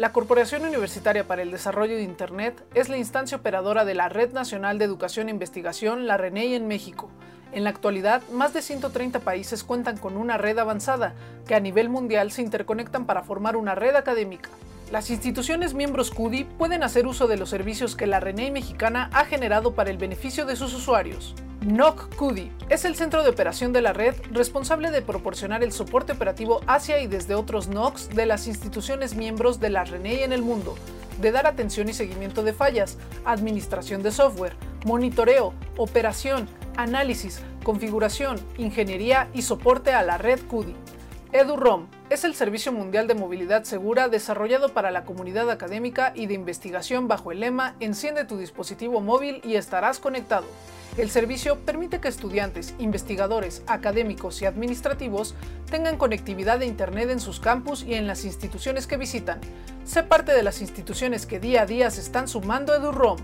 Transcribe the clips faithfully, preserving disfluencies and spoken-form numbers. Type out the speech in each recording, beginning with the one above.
La Corporación Universitaria para el Desarrollo de Internet es la instancia operadora de la Red Nacional de Educación e Investigación, la RENEI, en México. En la actualidad, más de ciento treinta países cuentan con una red avanzada, que a nivel mundial se interconectan para formar una red académica. Las instituciones miembros C U D I pueden hacer uso de los servicios que la RENEI mexicana ha generado para el beneficio de sus usuarios. N O C C U D I es el centro de operación de la red responsable de proporcionar el soporte operativo hacia y desde otros N O Cs de las instituciones miembros de la RENEI en el mundo, de dar atención y seguimiento de fallas, administración de software, monitoreo, operación, análisis, configuración, ingeniería y soporte a la red C U D I. EduROM es el servicio mundial de movilidad segura desarrollado para la comunidad académica y de investigación bajo el lema "Enciende tu dispositivo móvil y estarás conectado". El servicio permite que estudiantes, investigadores, académicos y administrativos tengan conectividad de Internet en sus campus y en las instituciones que visitan. Sé parte de las instituciones que día a día se están sumando a EduROM.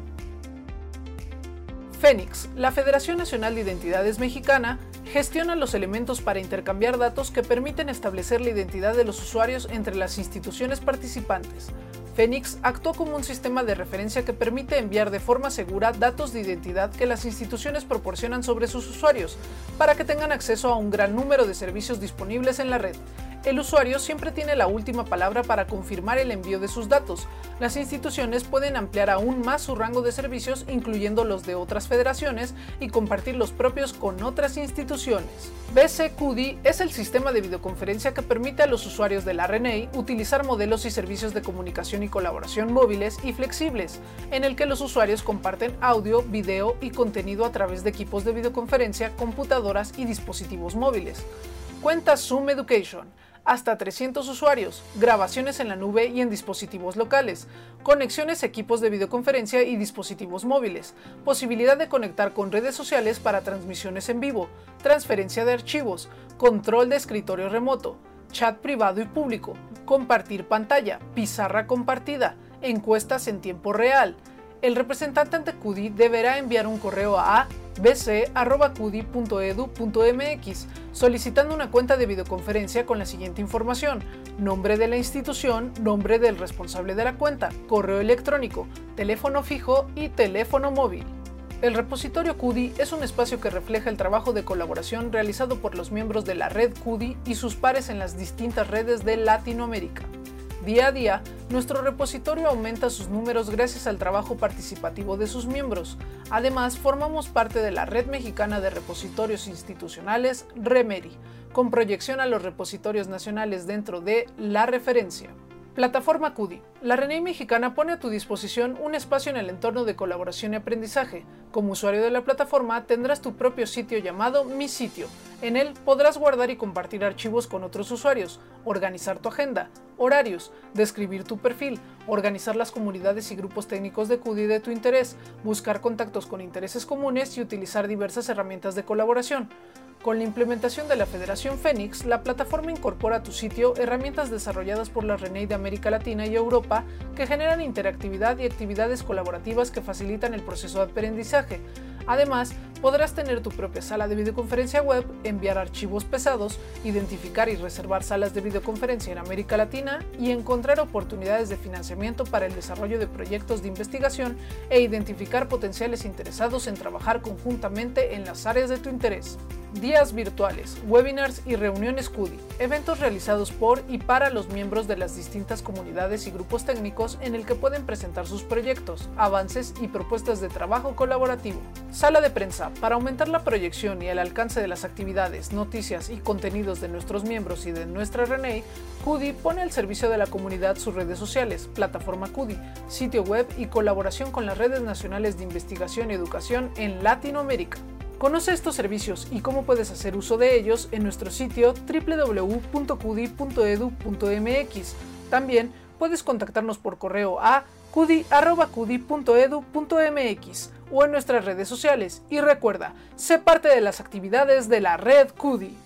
Fénix, la Federación Nacional de Identidades Mexicana, gestiona los elementos para intercambiar datos que permiten establecer la identidad de los usuarios entre las instituciones participantes. Fénix actuó como un sistema de referencia que permite enviar de forma segura datos de identidad que las instituciones proporcionan sobre sus usuarios, para que tengan acceso a un gran número de servicios disponibles en la red. El usuario siempre tiene la última palabra para confirmar el envío de sus datos. Las instituciones pueden ampliar aún más su rango de servicios, incluyendo los de otras federaciones, y compartir los propios con otras instituciones. B C Q D I es el sistema de videoconferencia que permite a los usuarios de la RENEI utilizar modelos y servicios de comunicación y colaboración móviles y flexibles, en el que los usuarios comparten audio, video y contenido a través de equipos de videoconferencia, computadoras y dispositivos móviles. Cuenta Zoom Education. Hasta trescientos usuarios, grabaciones en la nube y en dispositivos locales, conexiones a equipos de videoconferencia y dispositivos móviles, posibilidad de conectar con redes sociales para transmisiones en vivo, transferencia de archivos, control de escritorio remoto, chat privado y público, compartir pantalla, pizarra compartida, encuestas en tiempo real. El representante ante C U D I deberá enviar un correo a b c arroba q d i punto e d u punto m x solicitando una cuenta de videoconferencia con la siguiente información: nombre de la institución, nombre del responsable de la cuenta, correo electrónico, teléfono fijo y teléfono móvil. El repositorio C U D I es un espacio que refleja el trabajo de colaboración realizado por los miembros de la red C U D I y sus pares en las distintas redes de Latinoamérica. Día a día, nuestro repositorio aumenta sus números gracias al trabajo participativo de sus miembros. Además, formamos parte de la Red Mexicana de Repositorios Institucionales, REMERI, con proyección a los repositorios nacionales dentro de la referencia. Plataforma C U D I. La RENEI mexicana pone a tu disposición un espacio en el entorno de colaboración y aprendizaje. Como usuario de la plataforma, tendrás tu propio sitio llamado Mi Sitio. En él podrás guardar y compartir archivos con otros usuarios, organizar tu agenda, horarios, describir tu perfil, organizar las comunidades y grupos técnicos de C U D I de tu interés, buscar contactos con intereses comunes y utilizar diversas herramientas de colaboración. Con la implementación de la Federación Fénix, la plataforma incorpora a tu sitio herramientas desarrolladas por la RENEI de América Latina y Europa que generan interactividad y actividades colaborativas que facilitan el proceso de aprendizaje. Además, podrás tener tu propia sala de videoconferencia web, enviar archivos pesados, identificar y reservar salas de videoconferencia en América Latina y encontrar oportunidades de financiamiento para el desarrollo de proyectos de investigación e identificar potenciales interesados en trabajar conjuntamente en las áreas de tu interés. Días virtuales, webinars y reuniones C U D I, eventos realizados por y para los miembros de las distintas comunidades y grupos técnicos en el que pueden presentar sus proyectos, avances y propuestas de trabajo colaborativo. Sala de prensa, para aumentar la proyección y el alcance de las actividades, noticias y contenidos de nuestros miembros y de nuestra RENEI, C U D I pone al servicio de la comunidad sus redes sociales, plataforma C U D I, sitio web y colaboración con las redes nacionales de investigación y educación en Latinoamérica. Conoce estos servicios y cómo puedes hacer uso de ellos en nuestro sitio w w w punto q d i punto e d u punto m x. También puedes contactarnos por correo a q d i arroba q d i punto e d u punto m x o en nuestras redes sociales. Y recuerda, sé parte de las actividades de la red C U D I.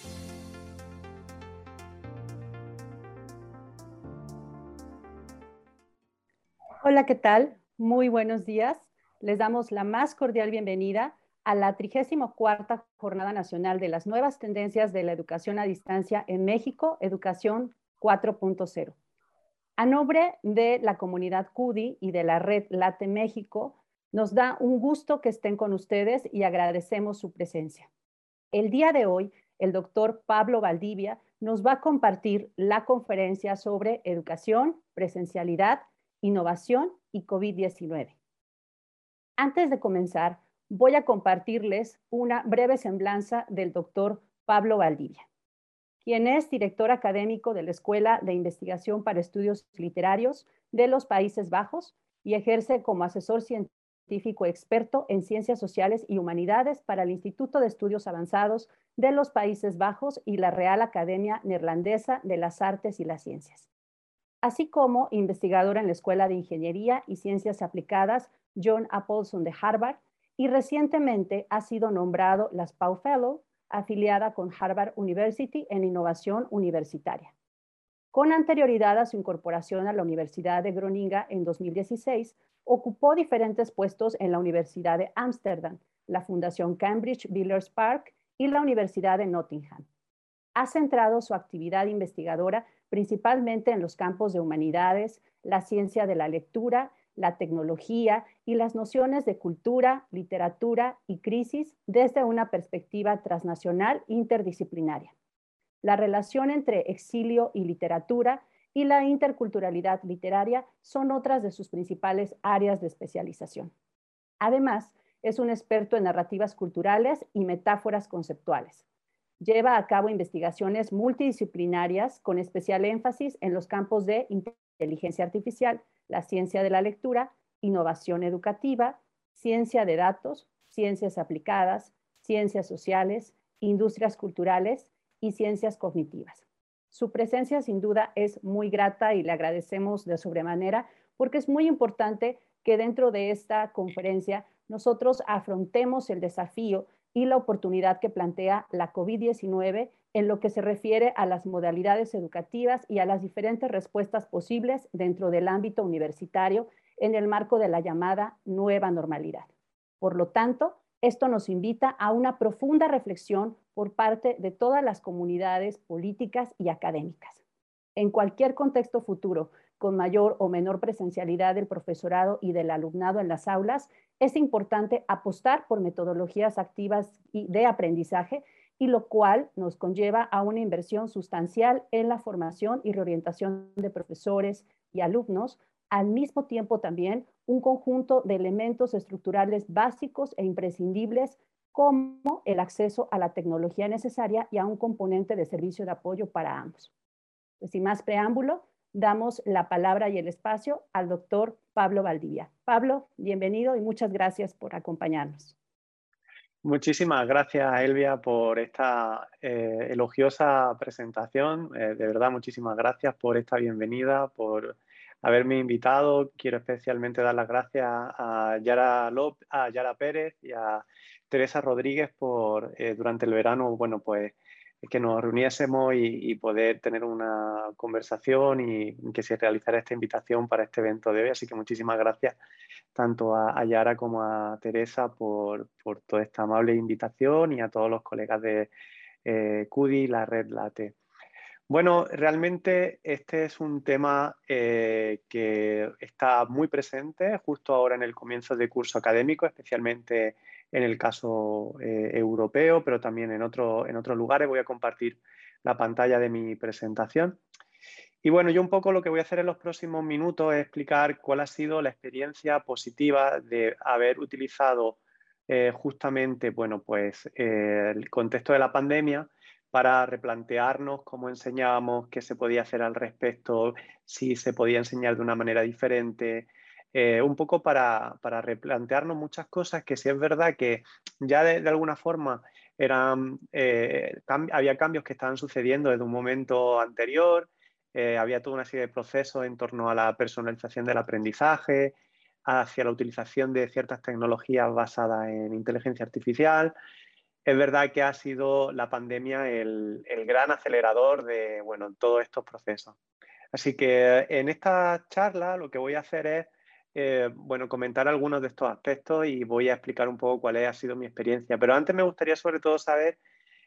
Hola, ¿qué tal? Muy buenos días. Les damos la más cordial bienvenida a la trigésima cuarta Jornada Nacional de las Nuevas Tendencias de la Educación a Distancia en México, Educación cuatro punto cero. A nombre de la comunidad C U D I y de la red Late México, nos da un gusto que estén con ustedes y agradecemos su presencia. El día de hoy, el doctor Pablo Valdivia nos va a compartir la conferencia sobre educación, presencialidad, innovación y COVID diecinueve. Antes de comenzar, voy a compartirles una breve semblanza del doctor Pablo Valdivia, quien es director académico de la Escuela de Investigación para Estudios Literarios de los Países Bajos y ejerce como asesor científico experto en ciencias sociales y humanidades para el Instituto de Estudios Avanzados de los Países Bajos y la Real Academia Neerlandesa de las Artes y las Ciencias, así como investigador en la Escuela de Ingeniería y Ciencias Aplicadas John Appleton de Harvard, y recientemente ha sido nombrado la Spau Fellow, afiliada con Harvard University en innovación universitaria. Con anterioridad a su incorporación a la Universidad de Groninga en dos mil dieciséis, ocupó diferentes puestos en la Universidad de Ámsterdam, la Fundación Cambridge Villers Park y la Universidad de Nottingham. Ha centrado su actividad investigadora principalmente en los campos de humanidades, la ciencia de la lectura, la tecnología y las nociones de cultura, literatura y crisis desde una perspectiva transnacional interdisciplinaria. La relación entre exilio y literatura y la interculturalidad literaria son otras de sus principales áreas de especialización. Además, es un experto en narrativas culturales y metáforas conceptuales. Lleva a cabo investigaciones multidisciplinarias con especial énfasis en los campos de inteligencia artificial, la ciencia de la lectura, innovación educativa, ciencia de datos, ciencias aplicadas, ciencias sociales, industrias culturales y ciencias cognitivas. Su presencia sin duda es muy grata y le agradecemos de sobremanera porque es muy importante que dentro de esta conferencia nosotros afrontemos el desafío y la oportunidad que plantea la COVID diecinueve en lo que se refiere a las modalidades educativas y a las diferentes respuestas posibles dentro del ámbito universitario en el marco de la llamada nueva normalidad. Por lo tanto, esto nos invita a una profunda reflexión por parte de todas las comunidades políticas y académicas. En cualquier contexto futuro, con mayor o menor presencialidad del profesorado y del alumnado en las aulas, es importante apostar por metodologías activas de aprendizaje, y lo cual nos conlleva a una inversión sustancial en la formación y reorientación de profesores y alumnos, al mismo tiempo también un conjunto de elementos estructurales básicos e imprescindibles como el acceso a la tecnología necesaria y a un componente de servicio de apoyo para ambos. Pues sin más preámbulo, damos la palabra y el espacio al doctor Pablo Valdivia. Pablo, bienvenido y muchas gracias por acompañarnos. Muchísimas gracias, Elvia, por esta eh, elogiosa presentación. Eh, de verdad, muchísimas gracias por esta bienvenida, por haberme invitado. Quiero especialmente dar las gracias a Yara, Lop, a Yara Pérez y a Teresa Rodríguez por, eh, durante el verano, bueno, pues que nos reuniésemos y, y poder tener una conversación y que se realizara esta invitación para este evento de hoy. Así que muchísimas gracias tanto a, a Yara como a Teresa por, por toda esta amable invitación y a todos los colegas de eh, C U D I y la red Late. Bueno, realmente este es un tema eh, que está muy presente justo ahora en el comienzo del curso académico, especialmente en el caso eh, europeo, pero también en, otro, en otros lugares. Voy a compartir la pantalla de mi presentación. Y bueno, yo un poco lo que voy a hacer en los próximos minutos es explicar cuál ha sido la experiencia positiva de haber utilizado eh, justamente, bueno, pues eh, el contexto de la pandemia para replantearnos cómo enseñábamos, qué se podía hacer al respecto, si se podía enseñar de una manera diferente, eh, un poco para, para replantearnos muchas cosas que sí es verdad que ya de, de alguna forma eran, eh, cam- había cambios que estaban sucediendo desde un momento anterior. Eh, había toda una serie de procesos en torno a la personalización del aprendizaje, hacia la utilización de ciertas tecnologías basadas en inteligencia artificial. Es verdad que ha sido la pandemia el, el gran acelerador de, bueno, todos estos procesos. Así que en esta charla lo que voy a hacer es eh, bueno, comentar algunos de estos aspectos y voy a explicar un poco cuál ha sido mi experiencia. Pero antes me gustaría sobre todo saber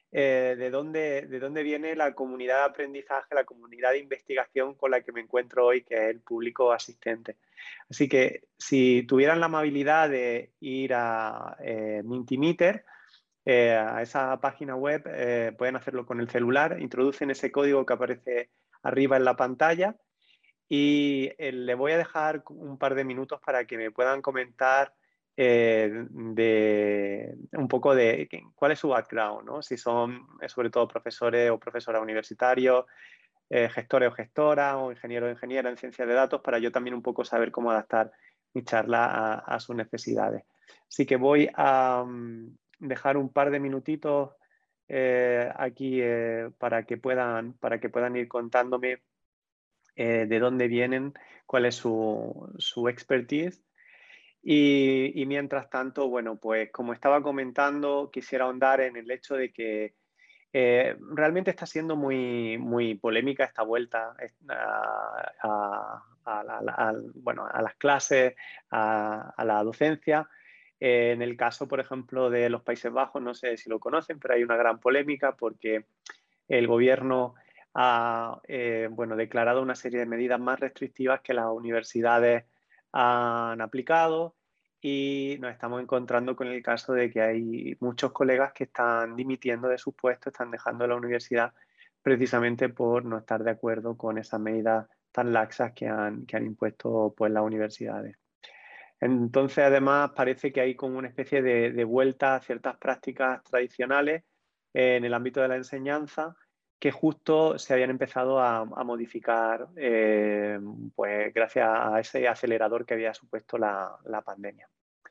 eh, de, dónde, de dónde viene la comunidad de aprendizaje, la comunidad de investigación con la que me encuentro hoy, que es el público asistente. Así que si tuvieran la amabilidad de ir a eh, Mentimeter, eh, a esa página web, eh, pueden hacerlo con el celular, introducen ese código que aparece arriba en la pantalla y eh, le voy a dejar un par de minutos para que me puedan comentar eh, de un poco de cuál es su background, ¿no? Si son eh, sobre todo profesores o profesoras universitarios, eh, gestores o gestoras o ingenieros o ingenieras en ciencia de datos, para yo también un poco saber cómo adaptar mi charla a, a sus necesidades. Así que voy a um, dejar un par de minutitos eh, aquí eh, para que puedan, para que puedan ir contándome eh, de dónde vienen, cuál es su, su expertise. Y, y mientras tanto, bueno, pues como estaba comentando, quisiera ahondar en el hecho de que eh, realmente está siendo muy, muy polémica esta vuelta a, a, a, a, a, bueno, a las clases, a, a la docencia. Eh, en el caso, por ejemplo, de los Países Bajos, no sé si lo conocen, pero hay una gran polémica porque el gobierno ha eh, bueno, declarado una serie de medidas más restrictivas que las universidades han aplicado y nos estamos encontrando con el caso de que hay muchos colegas que están dimitiendo de sus puestos, están dejando la universidad precisamente por no estar de acuerdo con esas medidas tan laxas que han, que han impuesto pues, las universidades. Entonces, además, parece que hay como una especie de, de vuelta a ciertas prácticas tradicionales eh, en el ámbito de la enseñanza que justo se habían empezado a, a modificar eh, pues, gracias a ese acelerador que había supuesto la, la pandemia.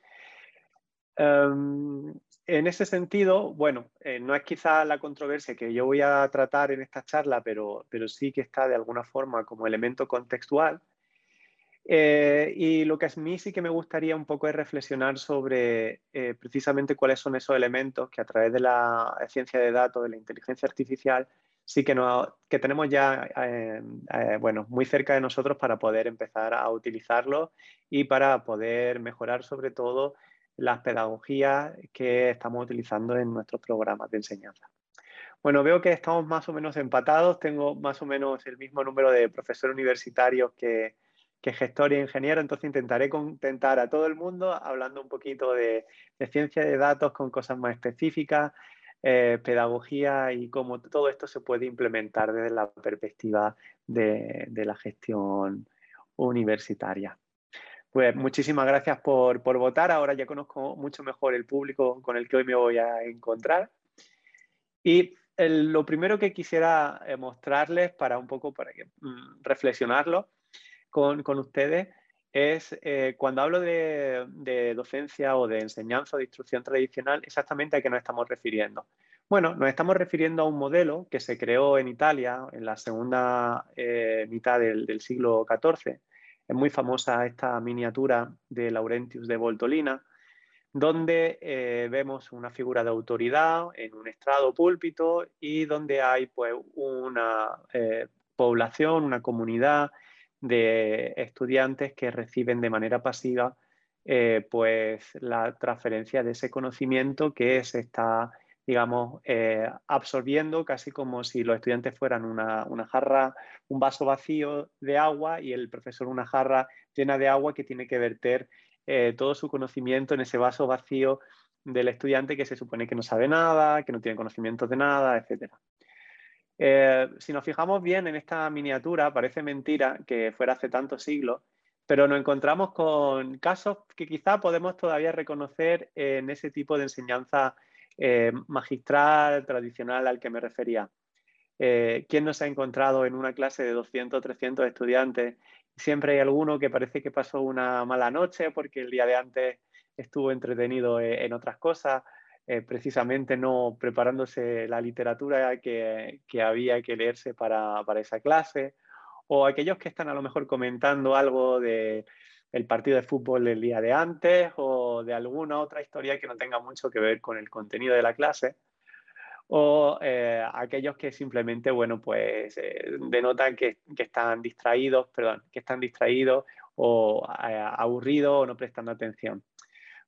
Um, en ese sentido, bueno, eh, no es quizá la controversia que yo voy a tratar en esta charla, pero, pero sí que está de alguna forma como elemento contextual. Eh, y lo que a mí sí que me gustaría un poco es reflexionar sobre eh, precisamente cuáles son esos elementos que a través de la ciencia de datos, de la inteligencia artificial, sí que, no, que tenemos ya eh, eh, bueno, muy cerca de nosotros para poder empezar a utilizarlos y para poder mejorar sobre todo las pedagogías que estamos utilizando en nuestros programas de enseñanza. Bueno, veo que estamos más o menos empatados, tengo más o menos el mismo número de profesores universitarios que que gestor y ingeniero, entonces intentaré contentar a todo el mundo hablando un poquito de, de ciencia de datos con cosas más específicas, eh, pedagogía y cómo todo esto se puede implementar desde la perspectiva de, de la gestión universitaria. Pues muchísimas gracias por, por votar, ahora ya conozco mucho mejor el público con el que hoy me voy a encontrar. Y el, lo primero que quisiera eh, mostrarles para un poco para que, mm, reflexionarlo, Con, con ustedes es eh, cuando hablo de, de docencia o de enseñanza o de instrucción tradicional, exactamente a qué nos estamos refiriendo. Bueno, nos estamos refiriendo a un modelo que se creó en Italia en la segunda eh, mitad del, del siglo catorce. Es muy famosa esta miniatura de Laurentius de Voltolina, donde eh, vemos una figura de autoridad en un estrado púlpito y donde hay pues, una eh, población, una comunidad de estudiantes que reciben de manera pasiva eh, pues la transferencia de ese conocimiento que se está, digamos, eh, absorbiendo casi como si los estudiantes fueran una, una jarra, un vaso vacío de agua y el profesor una jarra llena de agua que tiene que verter eh, todo su conocimiento en ese vaso vacío del estudiante que se supone que no sabe nada, que no tiene conocimientos de nada, etcétera. Eh, si nos fijamos bien en esta miniatura, parece mentira que fuera hace tantos siglos, pero nos encontramos con casos que quizá podemos todavía reconocer en ese tipo de enseñanza eh, magistral, tradicional al que me refería. Eh, ¿Quién no se ha encontrado en una clase de doscientos o trescientos estudiantes? Siempre hay alguno que parece que pasó una mala noche porque el día de antes estuvo entretenido en otras cosas, eh, precisamente no preparándose la literatura que, que había que leerse para, para esa clase, o aquellos que están a lo mejor comentando algo de el partido de fútbol del día de antes o de alguna otra historia que no tenga mucho que ver con el contenido de la clase, o eh, aquellos que simplemente, bueno, pues eh, denotan que, que están distraídos, perdón, que están distraídos o eh, aburridos o no prestando atención.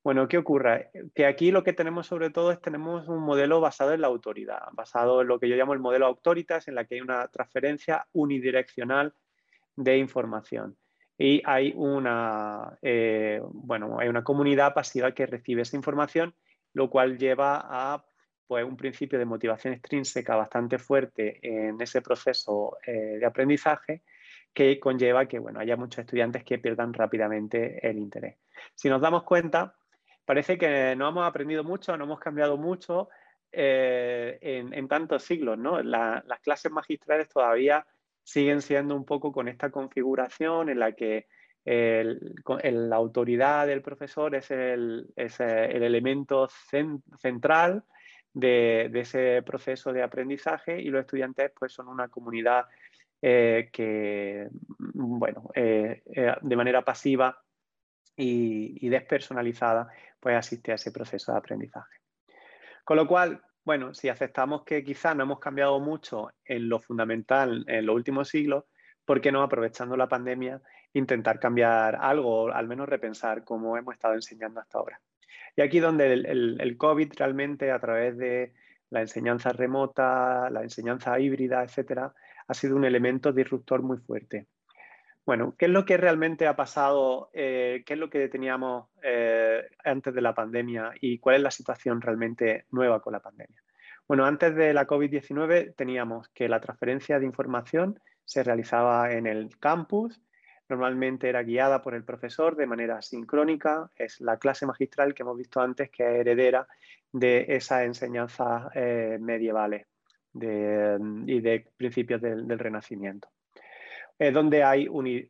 Bueno, ¿qué ocurre? Que aquí lo que tenemos sobre todo es tenemos un modelo basado en la autoridad, basado en lo que yo llamo el modelo Auctoritas, en la que hay una transferencia unidireccional de información. Y hay una, eh, bueno, hay una comunidad pasiva que recibe esa información, lo cual lleva a pues, un principio de motivación extrínseca bastante fuerte en ese proceso eh, de aprendizaje, que conlleva que bueno, haya muchos estudiantes que pierdan rápidamente el interés. Si nos damos cuenta, parece que no hemos aprendido mucho, no hemos cambiado mucho eh, en, en tantos siglos, ¿no? La, las clases magistrales todavía siguen siendo un poco con esta configuración en la que el, el, la autoridad del profesor es el, es el elemento cent, central de, de ese proceso de aprendizaje y los estudiantes pues, son una comunidad eh, que, bueno, eh, eh, de manera pasiva y, y despersonalizada, pues asiste a ese proceso de aprendizaje. Con lo cual, bueno, si aceptamos que quizás no hemos cambiado mucho en lo fundamental en los últimos siglos, ¿por qué no, aprovechando la pandemia, intentar cambiar algo o al menos repensar cómo hemos estado enseñando hasta ahora? Y aquí donde el, el, el COVID realmente, a través de la enseñanza remota, la enseñanza híbrida, etcétera, ha sido un elemento disruptor muy fuerte. Bueno, ¿qué es lo que realmente ha pasado? Eh, ¿Qué es lo que teníamos eh, antes de la pandemia y cuál es la situación realmente nueva con la pandemia? Bueno, antes de la COVID diecinueve teníamos que la transferencia de información se realizaba en el campus, normalmente era guiada por el profesor de manera sincrónica, es la clase magistral que hemos visto antes que es heredera de esas enseñanzas eh, medievales de, y de principios del, del Renacimiento. Eh, donde hay uni,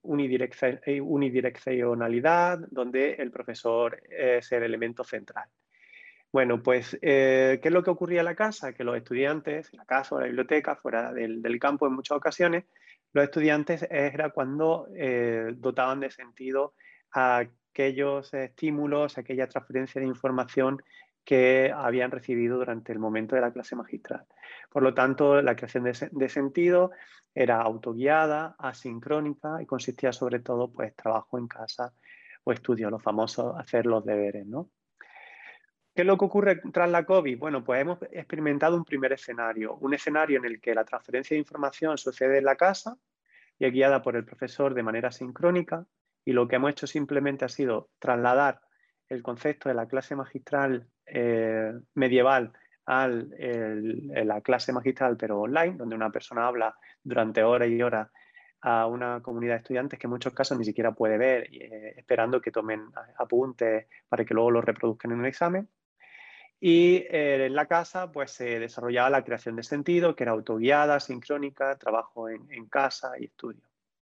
unidireccionalidad, donde el profesor es el elemento central. Bueno, pues, eh, ¿qué es lo que ocurría en la casa? Que los estudiantes, en la casa o en la biblioteca, fuera del, del campo en muchas ocasiones, los estudiantes era cuando eh, dotaban de sentido a aquellos estímulos, aquella transferencia de información que habían recibido durante el momento de la clase magistral. Por lo tanto, la creación de, de sentido era autoguiada, asincrónica y consistía sobre todo pues trabajo en casa o estudio, los famosos hacer los deberes, ¿no? ¿Qué es lo que ocurre tras la COVID? Bueno, pues hemos experimentado un primer escenario, un escenario en el que la transferencia de información sucede en la casa y es guiada por el profesor de manera sincrónica, y lo que hemos hecho simplemente ha sido trasladar el concepto de la clase magistral eh, medieval a la clase magistral pero online, donde una persona habla durante horas y horas a una comunidad de estudiantes que en muchos casos ni siquiera puede ver, eh, esperando que tomen apuntes para que luego los reproduzcan en un examen. Y eh, en la casa pues se desarrollaba la creación de sentido, que era autoguiada, sincrónica, trabajo en, en casa y estudio.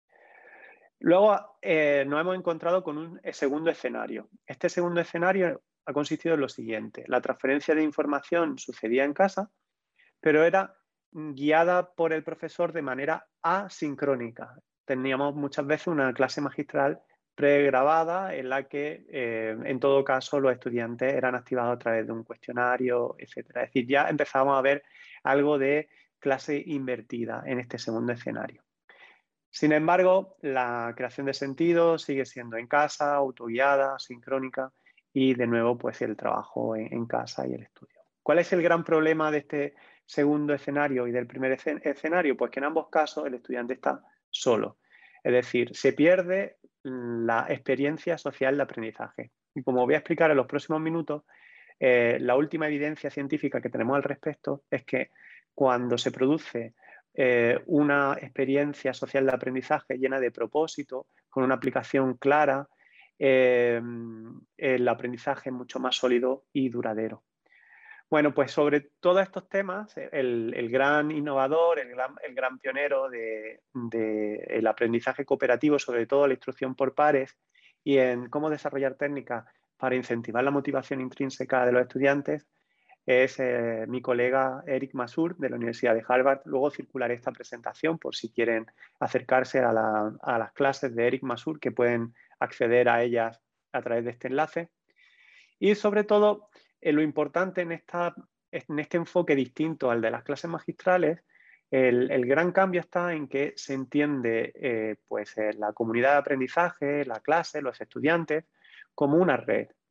Luego eh, nos hemos encontrado con un segundo escenario. Este segundo escenario ha consistido en lo siguiente. La transferencia de información sucedía en casa, pero era guiada por el profesor de manera asincrónica. Teníamos muchas veces una clase magistral pregrabada en la que, eh, en todo caso, los estudiantes eran activados a través de un cuestionario, etcétera. Es decir, ya empezábamos a ver algo de clase invertida en este segundo escenario. Sin embargo, la creación de sentido sigue siendo en casa, autoguiada, sincrónica y, de nuevo, pues el trabajo en, en casa y el estudio. ¿Cuál es el gran problema de este segundo escenario y del primer escenario? Pues que en ambos casos el estudiante está solo. Es decir, se pierde la experiencia social de aprendizaje. Y como voy a explicar en los próximos minutos, eh, la última evidencia científica que tenemos al respecto es que cuando se produce eh, una experiencia social de aprendizaje llena de propósito, con una aplicación clara, eh, el aprendizaje es mucho más sólido y duradero. Bueno, pues sobre todos estos temas, el, el gran innovador, el gran, el gran pionero del de, de aprendizaje cooperativo, sobre todo la instrucción por pares, y en cómo desarrollar técnicas para incentivar la motivación intrínseca de los estudiantes, es eh, mi colega Eric Masur, de la Universidad de Harvard. Luego circularé esta presentación por si quieren acercarse a, la, a las clases de Eric Masur, que pueden acceder a ellas a través de este enlace. Y sobre todo, eh, lo importante en, esta, en este enfoque distinto al de las clases magistrales, el, el gran cambio está en que se entiende eh, pues, eh, la comunidad de aprendizaje, la clase, los estudiantes, como una red,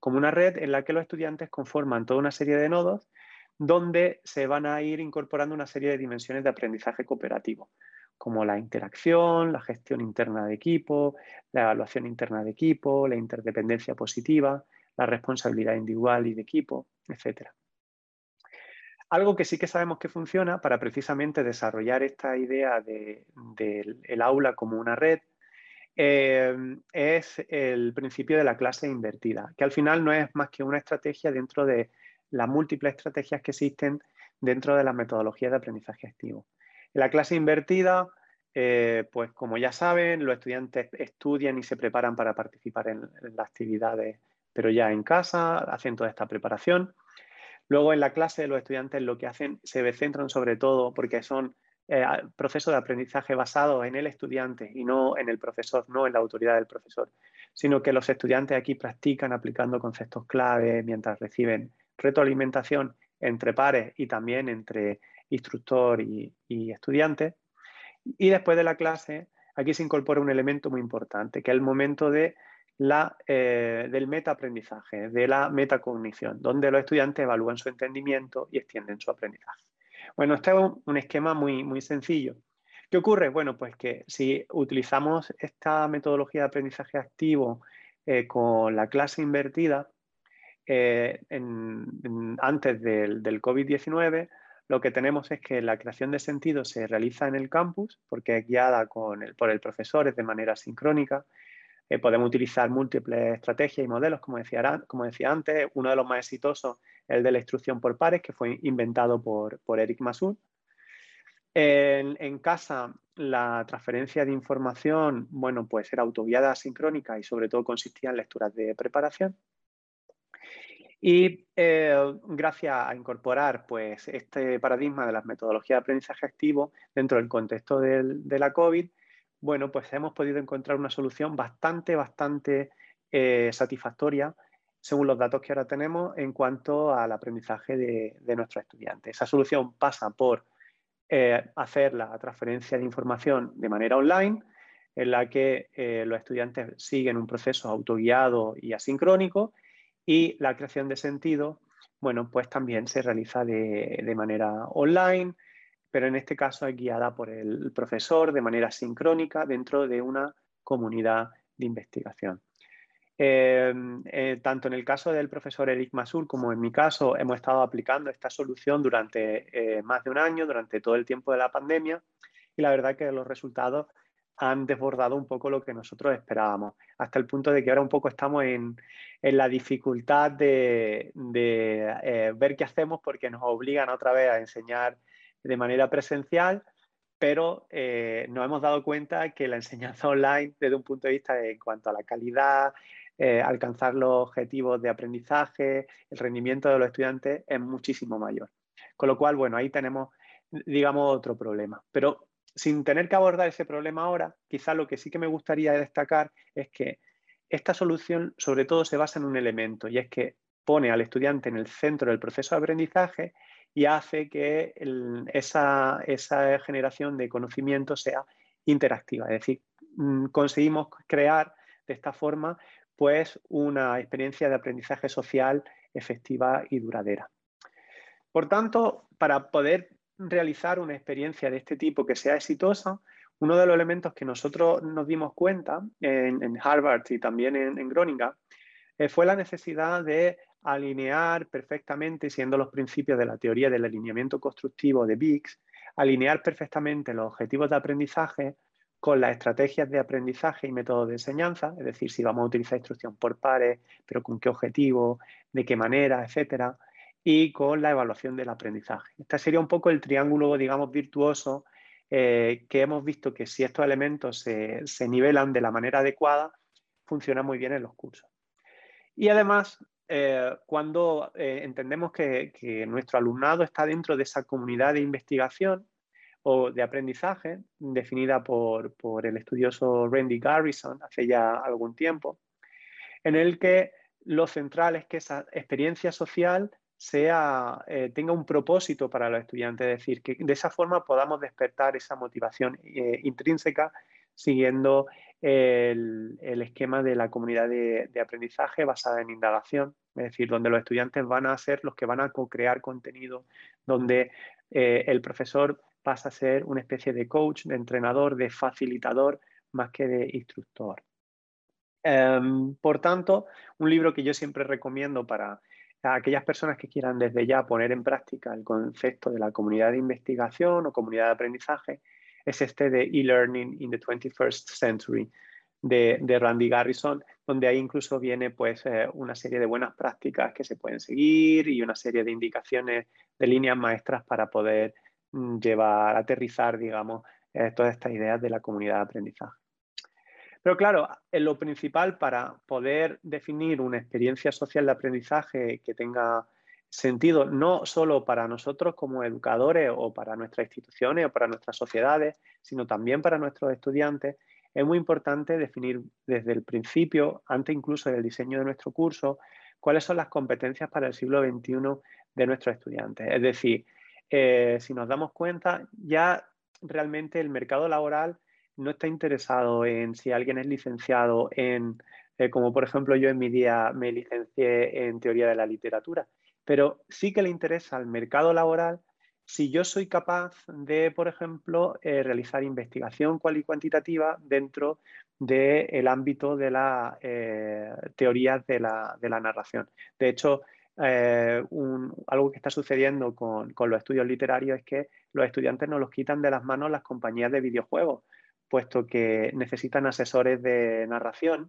como una red en la que los estudiantes conforman toda una serie de nodos donde se van a ir incorporando una serie de dimensiones de aprendizaje cooperativo, como la interacción, la gestión interna de equipo, la evaluación interna de equipo, la interdependencia positiva, la responsabilidad individual y de equipo, etcétera. Algo que sí que sabemos que funciona para precisamente desarrollar esta idea del de, de aula como una red eh, es el principio de la clase invertida, que al final no es más que una estrategia dentro de las múltiples estrategias que existen dentro de las metodologías de aprendizaje activo. En la clase invertida, eh, pues como ya saben, los estudiantes estudian y se preparan para participar en, en las actividades, pero ya en casa, hacen toda esta preparación. Luego en la clase los estudiantes lo que hacen se centran sobre todo porque son eh, procesos de aprendizaje basados en el estudiante y no en el profesor, no en la autoridad del profesor, sino que los estudiantes aquí practican aplicando conceptos clave mientras reciben retroalimentación entre pares y también entre instructor y, y estudiante. Y después de la clase aquí se incorpora un elemento muy importante, que es el momento de La, eh, del metaaprendizaje, de la metacognición, donde los estudiantes evalúan su entendimiento y extienden su aprendizaje. Bueno, este es un, un esquema muy, muy sencillo. ¿Qué ocurre? Bueno, pues que si utilizamos esta metodología de aprendizaje activo eh, con la clase invertida, eh, en, en, antes del, del COVID diecinueve, lo que tenemos es que la creación de sentido se realiza en el campus, porque es guiada con el, por el profesor, es de manera sincrónica. Eh, podemos utilizar múltiples estrategias y modelos, como decía, como decía antes. Uno de los más exitosos es el de la instrucción por pares, que fue inventado por, por Eric Masur. En, en casa, la transferencia de información, bueno, pues era autoguiada asincrónica y sobre todo consistía en lecturas de preparación. Y eh, gracias a incorporar pues, este paradigma de las metodologías de aprendizaje activo dentro del contexto del, de la COVID, bueno, pues hemos podido encontrar una solución bastante, bastante eh, satisfactoria según los datos que ahora tenemos en cuanto al aprendizaje de, de nuestros estudiantes. Esa solución pasa por eh, hacer la transferencia de información de manera online, en la que eh, los estudiantes siguen un proceso autoguiado y asincrónico, y la creación de sentido, bueno, pues también se realiza de, de manera online, pero en este caso es guiada por el profesor de manera sincrónica dentro de una comunidad de investigación. Eh, eh, tanto en el caso del profesor Eric Masur como en mi caso hemos estado aplicando esta solución durante eh, más de un año, durante todo el tiempo de la pandemia, y la verdad que los resultados han desbordado un poco lo que nosotros esperábamos, hasta el punto de que ahora un poco estamos en, en la dificultad de, de eh, ver qué hacemos porque nos obligan otra vez a enseñar de manera presencial, pero eh, nos hemos dado cuenta que la enseñanza online desde un punto de vista de, en cuanto a la calidad, eh, alcanzar los objetivos de aprendizaje, el rendimiento de los estudiantes es muchísimo mayor. Con lo cual, bueno, ahí tenemos, digamos, otro problema. Pero sin tener que abordar ese problema ahora, quizás lo que sí que me gustaría destacar es que esta solución sobre todo se basa en un elemento, y es que pone al estudiante en el centro del proceso de aprendizaje y hace que el, esa, esa generación de conocimiento sea interactiva. Es decir, conseguimos crear de esta forma pues una experiencia de aprendizaje social efectiva y duradera. Por tanto, para poder realizar una experiencia de este tipo que sea exitosa, uno de los elementos que nosotros nos dimos cuenta en, en Harvard y también en, en Groningen eh, fue la necesidad de alinear perfectamente, siendo los principios de la teoría del alineamiento constructivo de Biggs, alinear perfectamente los objetivos de aprendizaje con las estrategias de aprendizaje y métodos de enseñanza, es decir, si vamos a utilizar instrucción por pares, pero con qué objetivo, de qué manera, etcétera, y con la evaluación del aprendizaje. Este sería un poco el triángulo, digamos, virtuoso eh, que hemos visto que si estos elementos se, se nivelan de la manera adecuada, funciona muy bien en los cursos. Y además, eh, cuando eh, entendemos que, que nuestro alumnado está dentro de esa comunidad de investigación o de aprendizaje, definida por, por el estudioso Randy Garrison hace ya algún tiempo, en el que lo central es que esa experiencia social sea, eh, tenga un propósito para los estudiantes, es decir, que de esa forma podamos despertar esa motivación eh, intrínseca siguiendo el, el esquema de la comunidad de, de aprendizaje basada en indagación, es decir, donde los estudiantes van a ser los que van a co-crear contenido, donde eh, el profesor pasa a ser una especie de coach, de entrenador, de facilitador, más que de instructor. Um, por tanto, un libro que yo siempre recomiendo para aquellas personas que quieran desde ya poner en práctica el concepto de la comunidad de investigación o comunidad de aprendizaje es este de E-Learning in the twenty-first century de, de Randy Garrison, donde ahí incluso viene pues eh, una serie de buenas prácticas que se pueden seguir y una serie de indicaciones de líneas maestras para poder mm, llevar, aterrizar, digamos, eh, todas estas ideas de la comunidad de aprendizaje. Pero claro, lo principal para poder definir una experiencia social de aprendizaje que tenga sentido no solo para nosotros como educadores o para nuestras instituciones o para nuestras sociedades, sino también para nuestros estudiantes, es muy importante definir desde el principio, antes incluso del diseño de nuestro curso, cuáles son las competencias para el siglo veintiuno de nuestros estudiantes. Es decir, eh, si nos damos cuenta, ya realmente el mercado laboral no está interesado en si alguien es licenciado en, eh, como por ejemplo yo en mi día me licencié en teoría de la literatura, pero sí que le interesa al mercado laboral si yo soy capaz de, por ejemplo, eh, realizar investigación cual y cuantitativa dentro del ámbito de las eh, teorías de la, de la narración. De hecho, eh, un, algo que está sucediendo con, con los estudios literarios es que los estudiantes nos los quitan de las manos las compañías de videojuegos, puesto que necesitan asesores de narración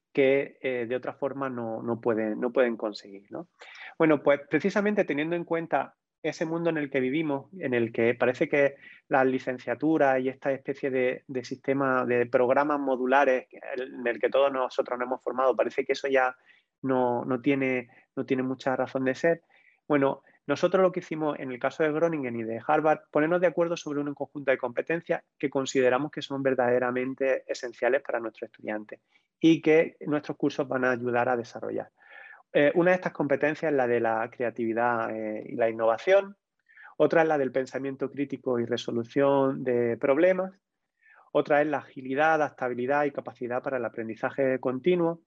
que eh, de otra forma no, no, pueden, no pueden conseguir, ¿no? Bueno, pues precisamente teniendo en cuenta ese mundo en el que vivimos, en el que parece que las licenciaturas y esta especie de, de sistema de programas modulares en el que todos nosotros nos hemos formado, parece que eso ya no, no, tiene, no tiene mucha razón de ser. Bueno, nosotros lo que hicimos en el caso de Groningen y de Harvard, ponernos de acuerdo sobre un conjunto de competencias que consideramos que son verdaderamente esenciales para nuestros estudiantes y que nuestros cursos van a ayudar a desarrollar. Eh, una de estas competencias es la de la creatividad eh, y la innovación, otra es la del pensamiento crítico y resolución de problemas, otra es la agilidad, adaptabilidad y capacidad para el aprendizaje continuo.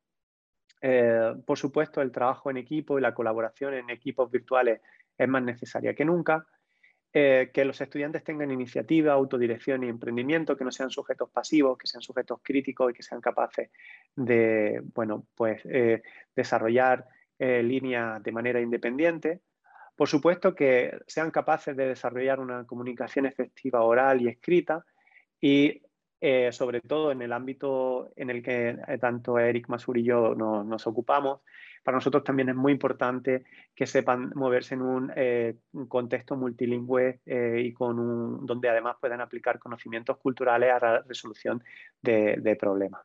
Eh, por supuesto, el trabajo en equipo y la colaboración en equipos virtuales es más necesaria que nunca. Eh, que los estudiantes tengan iniciativa, autodirección y emprendimiento, que no sean sujetos pasivos, que sean sujetos críticos y que sean capaces de, bueno, pues, eh, desarrollar eh, líneas de manera independiente. Por supuesto, que sean capaces de desarrollar una comunicación efectiva oral y escrita y eh, sobre todo en el ámbito en el que eh, tanto Eric Masur y yo no, nos ocupamos, para nosotros también es muy importante que sepan moverse en un, eh, un contexto multilingüe eh, y con un, donde además puedan aplicar conocimientos culturales a la resolución de, de problemas.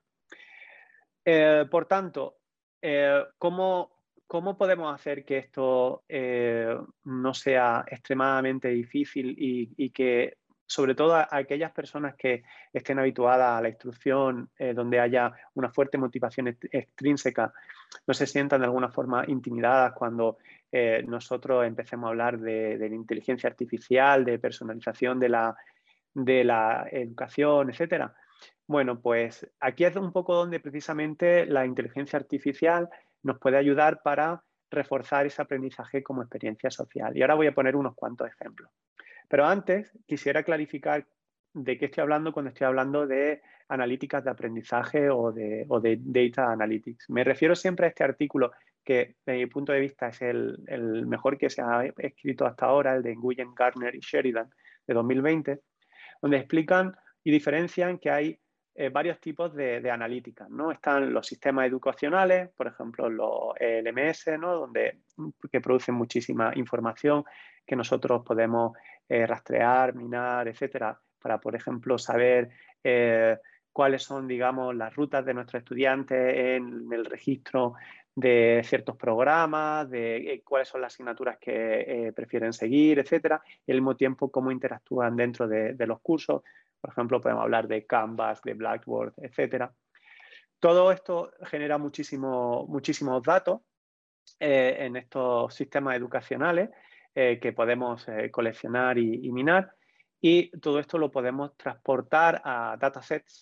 Eh, por tanto, eh, ¿cómo, ¿cómo podemos hacer que esto eh, no sea extremadamente difícil y, y que sobre todo a aquellas personas que estén habituadas a la instrucción, eh, donde haya una fuerte motivación extrínseca, no se sientan de alguna forma intimidadas cuando eh, nosotros empecemos a hablar de, de la inteligencia artificial, de personalización de la, de la educación, etcétera? Bueno, pues aquí es un poco donde precisamente la inteligencia artificial nos puede ayudar para reforzar ese aprendizaje como experiencia social. Y ahora voy a poner unos cuantos ejemplos. Pero antes quisiera clarificar de qué estoy hablando cuando estoy hablando de analíticas de aprendizaje o de, o de data analytics. Me refiero siempre a este artículo que, desde mi punto de vista, es el, el mejor que se ha escrito hasta ahora, el de Nguyen, Gardner y Sheridan, de dos mil veinte, donde explican y diferencian que hay eh, varios tipos de, de analíticas, ¿no? Están los sistemas educacionales, por ejemplo, los L M S, ¿no? Donde, que producen muchísima información que nosotros podemos eh, rastrear, minar, etcétera, para, por ejemplo, saber eh, cuáles son, digamos, las rutas de nuestros estudiantes en el registro de ciertos programas, de eh, cuáles son las asignaturas que eh, prefieren seguir, etcétera, y al mismo tiempo cómo interactúan dentro de, de los cursos. Por ejemplo, podemos hablar de Canvas, de Blackboard, etcétera. Todo esto genera muchísimo, muchísimos datos eh, en estos sistemas educacionales eh, que podemos eh, coleccionar y, y minar, y todo esto lo podemos transportar a datasets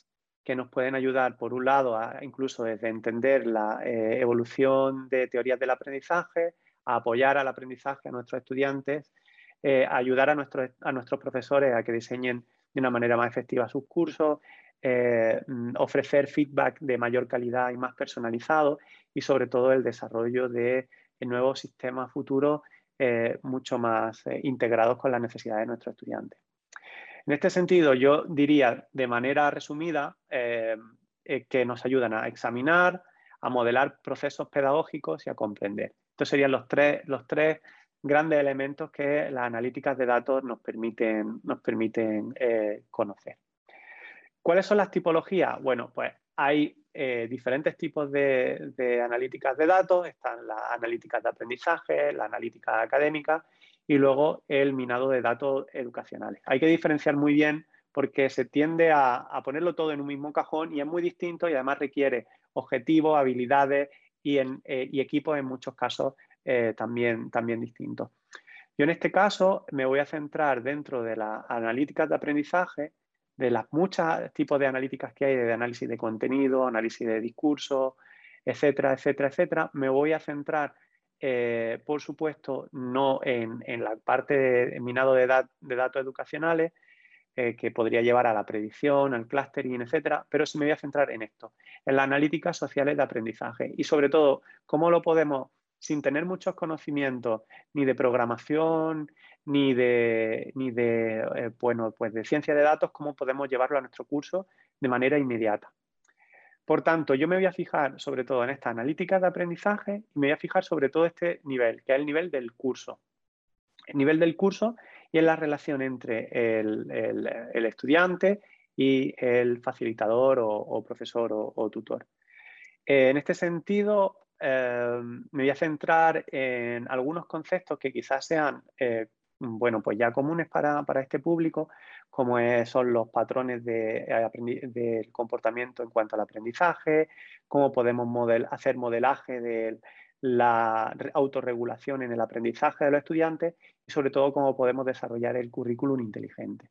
que nos pueden ayudar, por un lado, a, incluso desde entender la eh, evolución de teorías del aprendizaje, a apoyar al aprendizaje a nuestros estudiantes, eh, a ayudar a nuestros, a nuestros profesores a que diseñen de una manera más efectiva sus cursos, eh, ofrecer feedback de mayor calidad y más personalizado y sobre todo el desarrollo de nuevos sistemas futuros eh, mucho más eh, integrados con las necesidades de nuestros estudiantes. En este sentido, yo diría de manera resumida eh, eh, que nos ayudan a examinar, a modelar procesos pedagógicos y a comprender. Estos serían los tres, los tres grandes elementos que las analíticas de datos nos permiten, nos permiten eh, conocer. ¿Cuáles son las tipologías? Bueno, pues hay eh, diferentes tipos de, de analíticas de datos. Están las analíticas de aprendizaje, las analíticas académicas y luego el minado de datos educacionales. Hay que diferenciar muy bien porque se tiende a, a ponerlo todo en un mismo cajón y es muy distinto y además requiere objetivos, habilidades y, en, eh, y equipos en muchos casos eh, también, también distintos. Yo en este caso me voy a centrar dentro de las analíticas de aprendizaje, de las muchos tipos de analíticas que hay, de análisis de contenido, análisis de discurso, etcétera, etcétera, etcétera. Me voy a centrar, eh, por supuesto, no en, en la parte de minado de, dat de datos educacionales, eh, que podría llevar a la predicción, al clustering, etcétera, pero sí me voy a centrar en esto, en las analíticas sociales de aprendizaje y sobre todo, cómo lo podemos, sin tener muchos conocimientos ni de programación, ni de, ni de, eh, bueno, pues de ciencia de datos, cómo podemos llevarlo a nuestro curso de manera inmediata. Por tanto, yo me voy a fijar sobre todo en estas analíticas de aprendizaje y me voy a fijar sobre todo este nivel, que es el nivel del curso. El nivel del curso y en la relación entre el, el, el estudiante y el facilitador o, o profesor o, o tutor. Eh, en este sentido, eh, me voy a centrar en algunos conceptos que quizás sean eh, bueno, pues ya comunes para, para este público, como es, son los patrones de, de comportamiento en cuanto al aprendizaje, cómo podemos model, hacer modelaje de la autorregulación en el aprendizaje de los estudiantes y sobre todo cómo podemos desarrollar el currículum inteligente.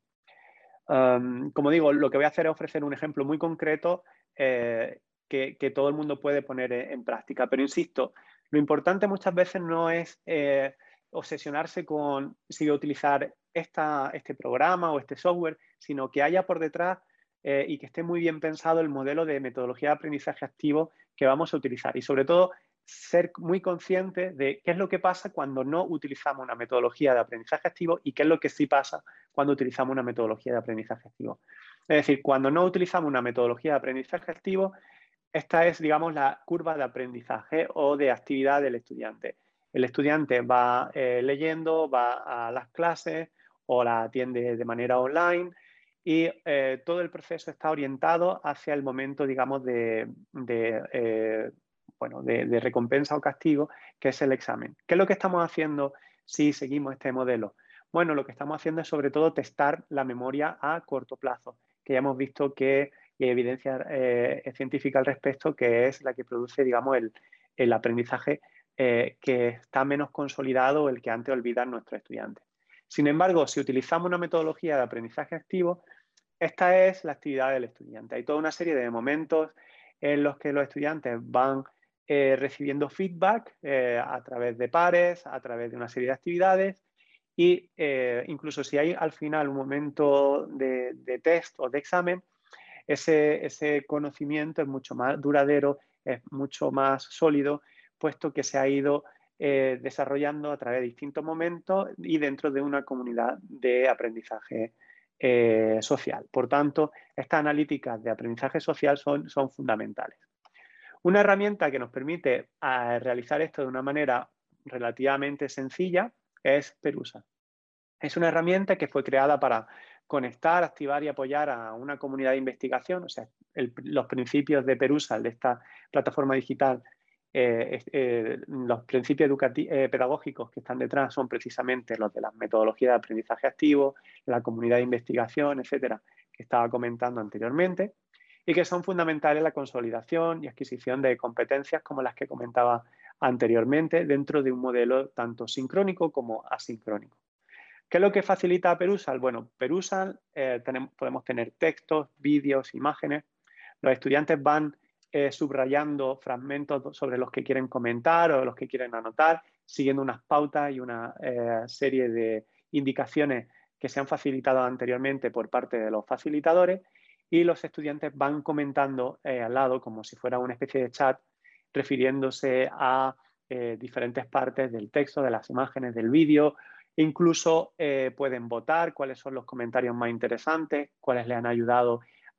Um, como digo, lo que voy a hacer es ofrecer un ejemplo muy concreto eh, que, que todo el mundo puede poner en práctica. Pero insisto, lo importante muchas veces no es eh, obsesionarse con si voy a utilizar esta, este programa o este software, sino que haya por detrás eh, y que esté muy bien pensado el modelo de metodología de aprendizaje activo que vamos a utilizar. Y sobre todo, ser muy conscientes de qué es lo que pasa cuando no utilizamos una metodología de aprendizaje activo y qué es lo que sí pasa cuando utilizamos una metodología de aprendizaje activo. Es decir, cuando no utilizamos una metodología de aprendizaje activo, esta es, digamos, la curva de aprendizaje o de actividad del estudiante. El estudiante va eh, leyendo, va a las clases o la atiende de manera online y eh, todo el proceso está orientado hacia el momento, digamos, de, de eh, bueno, de, de recompensa o castigo, que es el examen. ¿Qué es lo que estamos haciendo si seguimos este modelo? Bueno, lo que estamos haciendo es sobre todo testar la memoria a corto plazo, que ya hemos visto que hay evidencia eh, científica al respecto, que es la que produce, digamos, el, el aprendizaje eh, que está menos consolidado, el que antes olvidan nuestros estudiantes. Sin embargo, si utilizamos una metodología de aprendizaje activo, esta es la actividad del estudiante. Hay toda una serie de momentos en los que los estudiantes van Eh, recibiendo feedback eh, a través de pares, a través de una serie de actividades y eh, incluso si hay al final un momento de, de test o de examen, ese, ese conocimiento es mucho más duradero, es mucho más sólido, puesto que se ha ido eh, desarrollando a través de distintos momentos y dentro de una comunidad de aprendizaje eh, social. Por tanto, estas analíticas de aprendizaje social son, son fundamentales. Una herramienta que nos permite uh, realizar esto de una manera relativamente sencilla es Perusa. Es una herramienta que fue creada para conectar, activar y apoyar a una comunidad de investigación. O sea, el, los principios de Perusa, de esta plataforma digital, eh, eh, los principios eh, pedagógicos que están detrás son precisamente los de las metodologías de aprendizaje activo, la comunidad de investigación, etcétera, que estaba comentando anteriormente, y que son fundamentales en la consolidación y adquisición de competencias como las que comentaba anteriormente dentro de un modelo tanto sincrónico como asincrónico. ¿Qué es lo que facilita Perusal? Bueno, Perusal eh, tenemos, podemos tener textos, vídeos, imágenes. Los estudiantes van eh, subrayando fragmentos sobre los que quieren comentar o los que quieren anotar, siguiendo unas pautas y una eh, serie de indicaciones que se han facilitado anteriormente por parte de los facilitadores, y los estudiantes van comentando eh, al lado como si fuera una especie de chat, refiriéndose a eh, diferentes partes del texto, de las imágenes, del vídeo. Incluso eh, pueden votar cuáles son los comentarios más interesantes, cuáles les han ayudado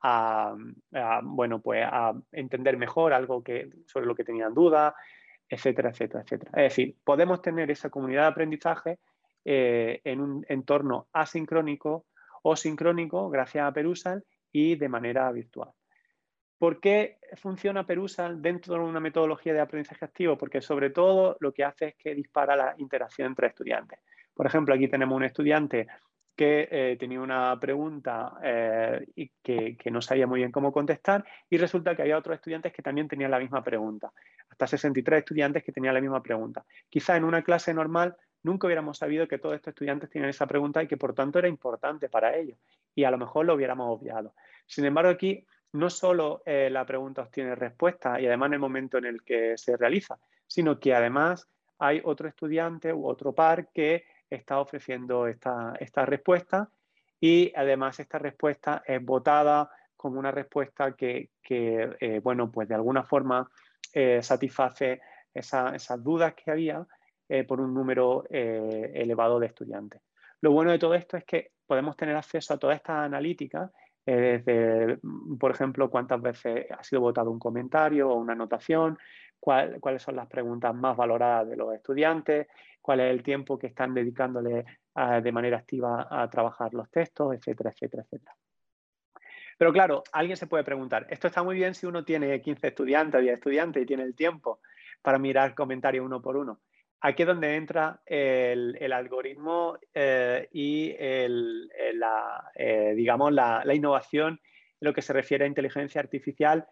a, a, bueno, pues a entender mejor algo que, sobre lo que tenían dudas, etcétera, etcétera, etcétera. Es decir, podemos tener esa comunidad de aprendizaje eh, en un entorno asincrónico o sincrónico gracias a Perusall y de manera virtual. ¿Por qué funciona Perusall dentro de una metodología de aprendizaje activo? Porque sobre todo lo que hace es que dispara la interacción entre estudiantes. Por ejemplo, aquí tenemos un estudiante que eh, tenía una pregunta eh, y que, que no sabía muy bien cómo contestar, y resulta que había otros estudiantes que también tenían la misma pregunta. Hasta sesenta y tres estudiantes que tenían la misma pregunta. Quizá en una clase normal nunca hubiéramos sabido que todos estos estudiantes tenían esa pregunta y que por tanto era importante para ellos, y a lo mejor lo hubiéramos obviado. Sin embargo, aquí no solo eh, la pregunta obtiene respuesta y además en el momento en el que se realiza, sino que además hay otro estudiante u otro par que está ofreciendo esta, esta respuesta, y además esta respuesta es votada como una respuesta que, que eh, bueno, pues de alguna forma eh, satisface esa, esas dudas que había eh, por un número eh, elevado de estudiantes. Lo bueno de todo esto es que podemos tener acceso a todas estas analíticas, eh, desde, por ejemplo, cuántas veces ha sido votado un comentario o una anotación, cuál, cuáles son las preguntas más valoradas de los estudiantes, cuál es el tiempo que están dedicándole a, de manera activa a trabajar los textos, etcétera, etcétera, etcétera. Pero claro, alguien se puede preguntar, esto está muy bien si uno tiene quince estudiantes, diez estudiantes y tiene el tiempo para mirar comentarios uno por uno. Aquí es donde entra el, el algoritmo eh, y el, la, eh, digamos la, la innovación en lo que se refiere a inteligencia artificial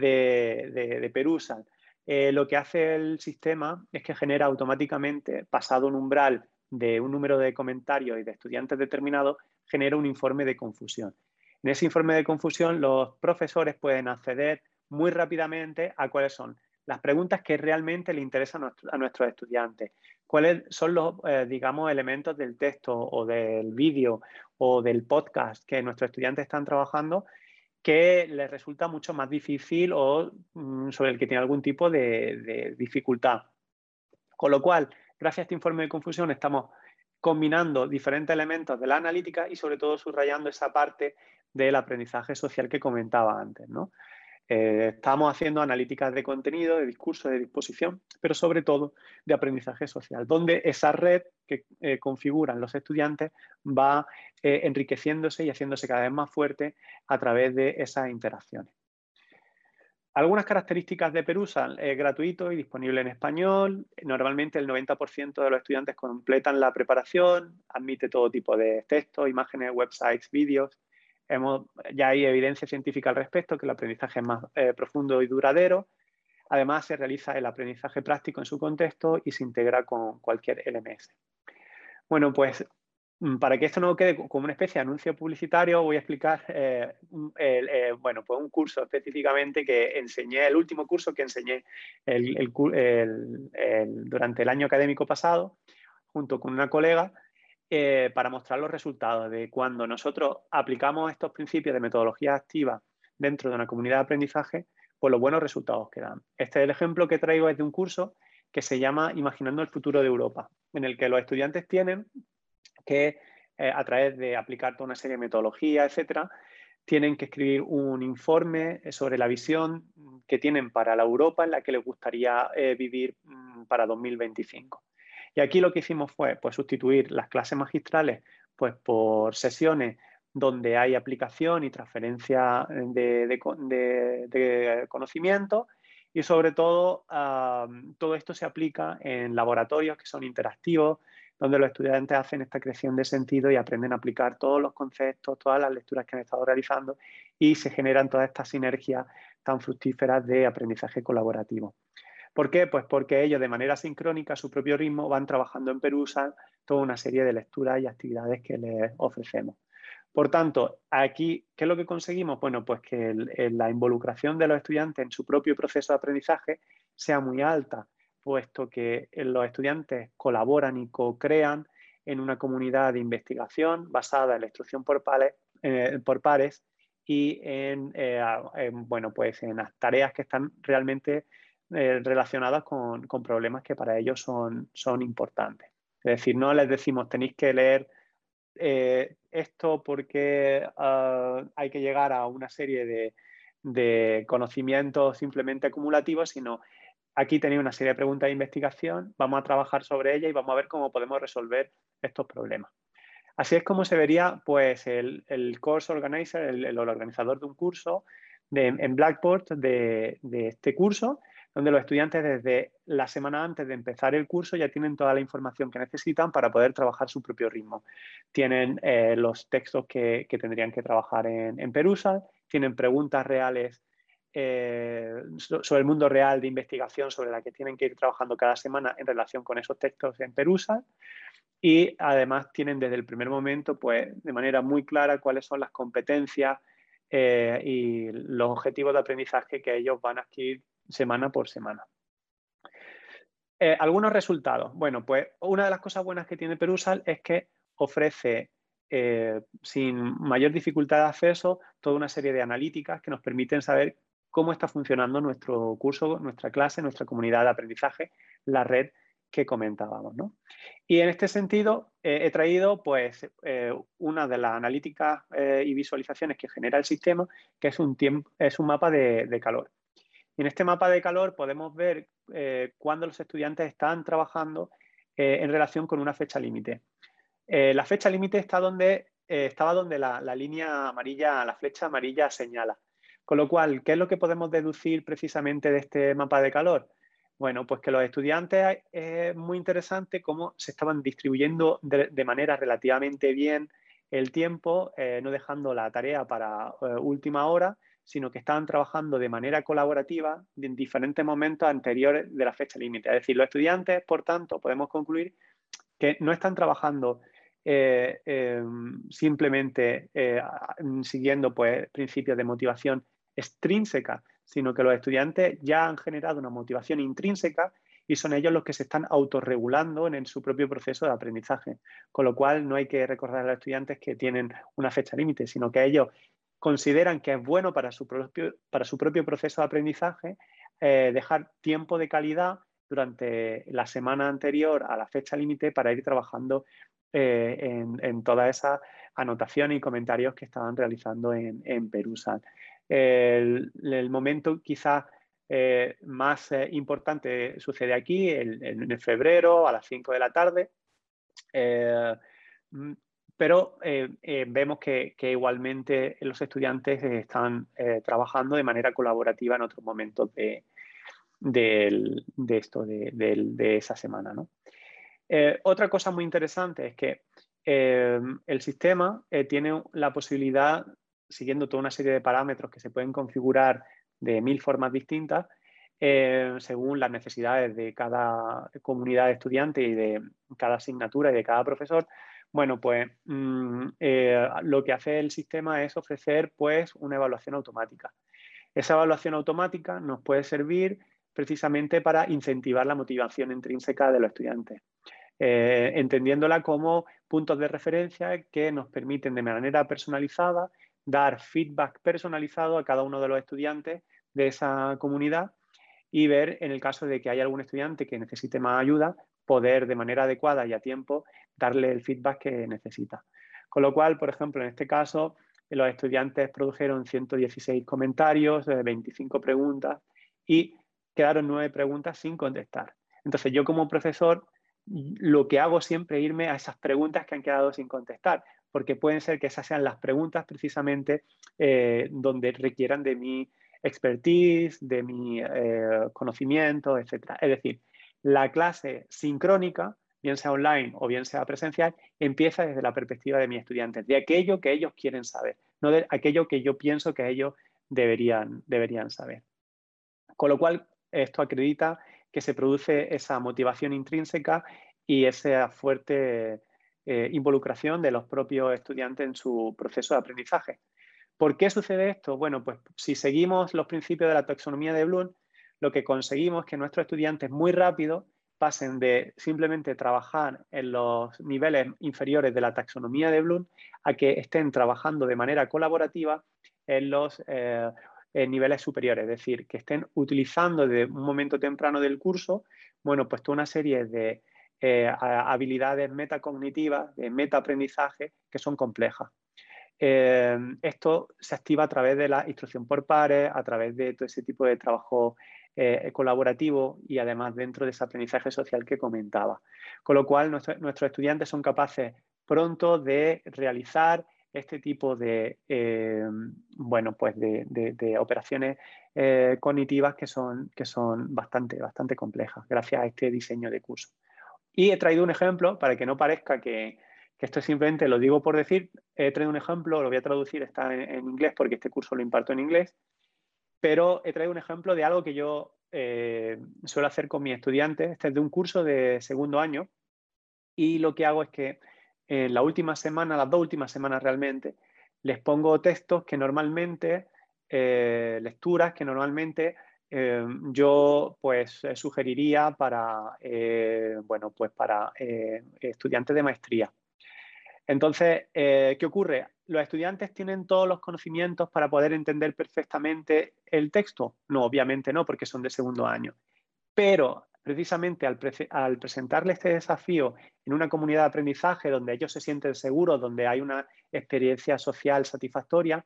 de, de, de Perusall. Eh, lo que hace el sistema es que genera automáticamente, pasado un umbral de un número de comentarios y de estudiantes determinados, genera un informe de confusión. En ese informe de confusión, los profesores pueden acceder muy rápidamente a cuáles son las preguntas que realmente le interesan a, nuestro, a nuestros estudiantes, cuáles son los, eh, digamos, elementos del texto o del vídeo o del podcast que nuestros estudiantes están trabajando que les resulta mucho más difícil o mm, sobre el que tiene algún tipo de, de dificultad. Con lo cual, gracias a este informe de confusión, estamos combinando diferentes elementos de la analítica y sobre todo subrayando esa parte del aprendizaje social que comentaba antes, ¿no? Eh, estamos haciendo analíticas de contenido, de discurso, de disposición, pero sobre todo de aprendizaje social, donde esa red que eh, configuran los estudiantes va eh, enriqueciéndose y haciéndose cada vez más fuerte a través de esas interacciones. Algunas características de Perusall: es gratuito y disponible en español. Normalmente el noventa por ciento de los estudiantes completan la preparación, admite todo tipo de textos, imágenes, websites, vídeos. Hemos, ya hay evidencia científica al respecto, que el aprendizaje es más eh, profundo y duradero. Además, se realiza el aprendizaje práctico en su contexto y se integra con cualquier L M S. Bueno, pues para que esto no quede como una especie de anuncio publicitario, voy a explicar eh, el, eh, bueno, pues un curso específicamente que enseñé, el último curso que enseñé el, el, el, el, durante el año académico pasado, junto con una colega, eh, para mostrar los resultados de cuando nosotros aplicamos estos principios de metodología activa dentro de una comunidad de aprendizaje, pues los buenos resultados que dan. Este es el ejemplo que traigo, es de un curso que se llama Imaginando el futuro de Europa, en el que los estudiantes tienen que eh, a través de aplicar toda una serie de metodologías, etcétera, tienen que escribir un informe sobre la visión que tienen para la Europa en la que les gustaría eh, vivir mm, para dos mil veinticinco. Y aquí lo que hicimos fue pues, sustituir las clases magistrales pues, por sesiones donde hay aplicación y transferencia de, de, de, de conocimiento, y sobre todo uh, todo esto se aplica en laboratorios que son interactivos, donde los estudiantes hacen esta creación de sentido y aprenden a aplicar todos los conceptos, todas las lecturas que han estado realizando, y se generan todas estas sinergias tan fructíferas de aprendizaje colaborativo. ¿Por qué? Pues porque ellos de manera sincrónica, a su propio ritmo, van trabajando en Perusall toda una serie de lecturas y actividades que les ofrecemos. Por tanto, aquí, ¿qué es lo que conseguimos? Bueno, pues que el, el, la involucración de los estudiantes en su propio proceso de aprendizaje sea muy alta, puesto que los estudiantes colaboran y co-crean en una comunidad de investigación basada en la instrucción por pares, eh, por pares y en, eh, en, bueno, pues en las tareas que están realmente eh, relacionadas con, con problemas que para ellos son, son importantes. Es decir, no les decimos tenéis que leer eh, esto porque uh, hay que llegar a una serie de, de conocimientos simplemente acumulativos, sino aquí tenéis una serie de preguntas de investigación, vamos a trabajar sobre ellas y vamos a ver cómo podemos resolver estos problemas. Así es como se vería pues, el, el course organizer, el, el organizador de un curso de, en Blackboard de, de este curso, donde los estudiantes desde la semana antes de empezar el curso ya tienen toda la información que necesitan para poder trabajar su propio ritmo. Tienen eh, los textos que, que tendrían que trabajar en, en Perusall, tienen preguntas reales eh, sobre el mundo real de investigación sobre la que tienen que ir trabajando cada semana en relación con esos textos en Perusall. Y además tienen desde el primer momento, pues, de manera muy clara cuáles son las competencias eh, y los objetivos de aprendizaje que ellos van a adquirir semana por semana. Eh, algunos resultados. Bueno, pues una de las cosas buenas que tiene Perusall es que ofrece eh, sin mayor dificultad de acceso toda una serie de analíticas que nos permiten saber cómo está funcionando nuestro curso, nuestra clase, nuestra comunidad de aprendizaje, la red que comentábamos, ¿no? Y en este sentido eh, he traído pues eh, una de las analíticas eh, y visualizaciones que genera el sistema, que es un, tiempo, es un mapa de, de calor. Y en este mapa de calor podemos ver eh, cuándo los estudiantes están trabajando eh, en relación con una fecha límite. Eh, la fecha límite está donde, eh, estaba donde la, la línea amarilla, la flecha amarilla señala. Con lo cual, ¿qué es lo que podemos deducir precisamente de este mapa de calor? Bueno, pues que los estudiantes es muy interesante cómo se estaban distribuyendo de, de manera relativamente bien el tiempo, eh, no dejando la tarea para eh, última hora, sino que estaban trabajando de manera colaborativa en diferentes momentos anteriores de la fecha límite. Es decir, los estudiantes, por tanto, podemos concluir que no están trabajando eh, eh, simplemente eh, siguiendo pues, principios de motivación extrínseca, sino que los estudiantes ya han generado una motivación intrínseca y son ellos los que se están autorregulando en, en su propio proceso de aprendizaje. Con lo cual no hay que recordar a los estudiantes que tienen una fecha límite, sino que ellos consideran que es bueno para su propio, para su propio proceso de aprendizaje eh, dejar tiempo de calidad durante la semana anterior a la fecha límite para ir trabajando eh, en, en todas esas anotaciones y comentarios que estaban realizando en, en Perusall. El, el momento quizás eh, más eh, importante sucede aquí, el, el, en febrero a las cinco de la tarde. Eh, Pero eh, eh, vemos que, que igualmente los estudiantes están eh, trabajando de manera colaborativa en otros momentos de, de, de esto, de, de, de esa semana, ¿no? Eh, otra cosa muy interesante es que eh, el sistema eh, tiene la posibilidad, siguiendo toda una serie de parámetros que se pueden configurar de mil formas distintas, eh, según las necesidades de cada comunidad de estudiantes y de cada asignatura y de cada profesor. Bueno, pues mmm, eh, lo que hace el sistema es ofrecer pues, una evaluación automática. Esa evaluación automática nos puede servir precisamente para incentivar la motivación intrínseca de los estudiantes, eh, entendiéndola como puntos de referencia que nos permiten de manera personalizada dar feedback personalizado a cada uno de los estudiantes de esa comunidad y ver, en el caso de que haya algún estudiante que necesite más ayuda, poder de manera adecuada y a tiempo darle el feedback que necesita. Con lo cual, por ejemplo, en este caso, los estudiantes produjeron ciento dieciséis comentarios, veinticinco preguntas y quedaron nueve preguntas sin contestar. Entonces, yo como profesor, lo que hago siempre es irme a esas preguntas que han quedado sin contestar, porque pueden ser que esas sean las preguntas precisamente eh, donde requieran de mi expertise, de mi eh, conocimiento, etcétera. Es decir, la clase sincrónica, bien sea online o bien sea presencial, empieza desde la perspectiva de mis estudiantes, de aquello que ellos quieren saber, no de aquello que yo pienso que ellos deberían, deberían saber. Con lo cual, esto acredita que se produce esa motivación intrínseca y esa fuerte eh, involucración de los propios estudiantes en su proceso de aprendizaje. ¿Por qué sucede esto? Bueno, pues si seguimos los principios de la taxonomía de Bloom, lo que conseguimos es que nuestros estudiantes muy rápido pasen de simplemente trabajar en los niveles inferiores de la taxonomía de Bloom a que estén trabajando de manera colaborativa en los eh, en niveles superiores, es decir, que estén utilizando desde un momento temprano del curso, bueno, pues toda una serie de eh, habilidades metacognitivas, de metaaprendizaje, que son complejas. Eh, esto se activa a través de la instrucción por pares, a través de todo ese tipo de trabajo eh, colaborativo y además dentro de ese aprendizaje social que comentaba. Con lo cual, nuestro, nuestros estudiantes son capaces pronto de realizar este tipo de, eh, bueno, pues de, de, de operaciones eh, cognitivas que son, que son bastante, bastante complejas gracias a este diseño de curso. Y he traído un ejemplo para que no parezca que, que esto simplemente lo digo por decir. He traído un ejemplo, lo voy a traducir, está en, en inglés porque este curso lo imparto en inglés, pero he traído un ejemplo de algo que yo eh, suelo hacer con mis estudiantes. Este es de un curso de segundo año y lo que hago es que en la última semana, las dos últimas semanas realmente, les pongo textos que normalmente, eh, lecturas que normalmente eh, yo pues eh, sugeriría para, eh, bueno, pues para eh, estudiantes de maestría. Entonces, eh, ¿qué ocurre? ¿Los estudiantes tienen todos los conocimientos para poder entender perfectamente el texto? No, obviamente no, porque son de segundo año. Pero precisamente al, pre al presentarle este desafío en una comunidad de aprendizaje donde ellos se sienten seguros, donde hay una experiencia social satisfactoria,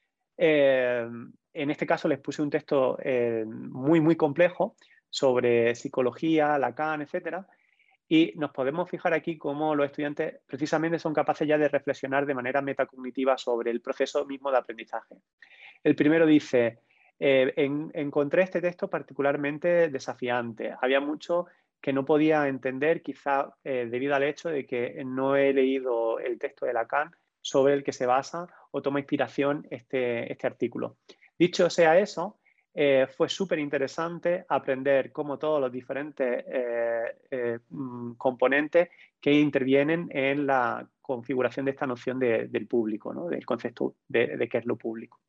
eh, en este caso les puse un texto eh, muy, muy complejo sobre psicología, Lacan, etcétera, y nos podemos fijar aquí cómo los estudiantes precisamente son capaces ya de reflexionar de manera metacognitiva sobre el proceso mismo de aprendizaje. El primero dice, eh, en, encontré este texto particularmente desafiante. Había mucho que no podía entender, quizá eh, debido al hecho de que no he leído el texto de Lacan sobre el que se basa o toma inspiración este, este artículo. Dicho sea eso, eh, fue súper interesante aprender cómo todos los diferentes eh, eh, componentes que intervienen en la configuración de esta noción de, del público, ¿no? Del concepto de, de qué es lo público.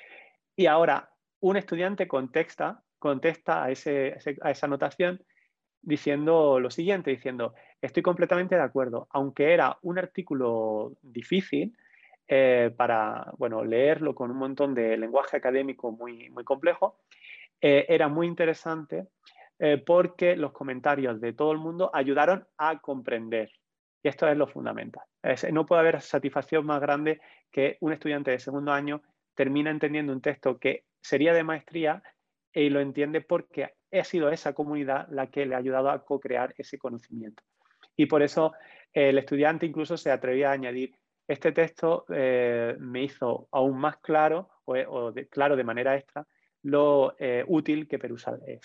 Y ahora, un estudiante contesta, contesta a, ese, a esa anotación diciendo lo siguiente, diciendo, estoy completamente de acuerdo, aunque era un artículo difícil eh, para, bueno, leerlo con un montón de lenguaje académico muy, muy complejo, eh, era muy interesante eh, porque los comentarios de todo el mundo ayudaron a comprender. Y esto es lo fundamental. Es, no puede haber satisfacción más grande que un estudiante de segundo año termina entendiendo un texto que sería de maestría y lo entiende porque ha sido esa comunidad la que le ha ayudado a co-crear ese conocimiento. Y por eso eh, el estudiante incluso se atrevía a añadir, este texto eh, me hizo aún más claro, o, o de, claro de manera extra, lo eh, útil que Perusall es.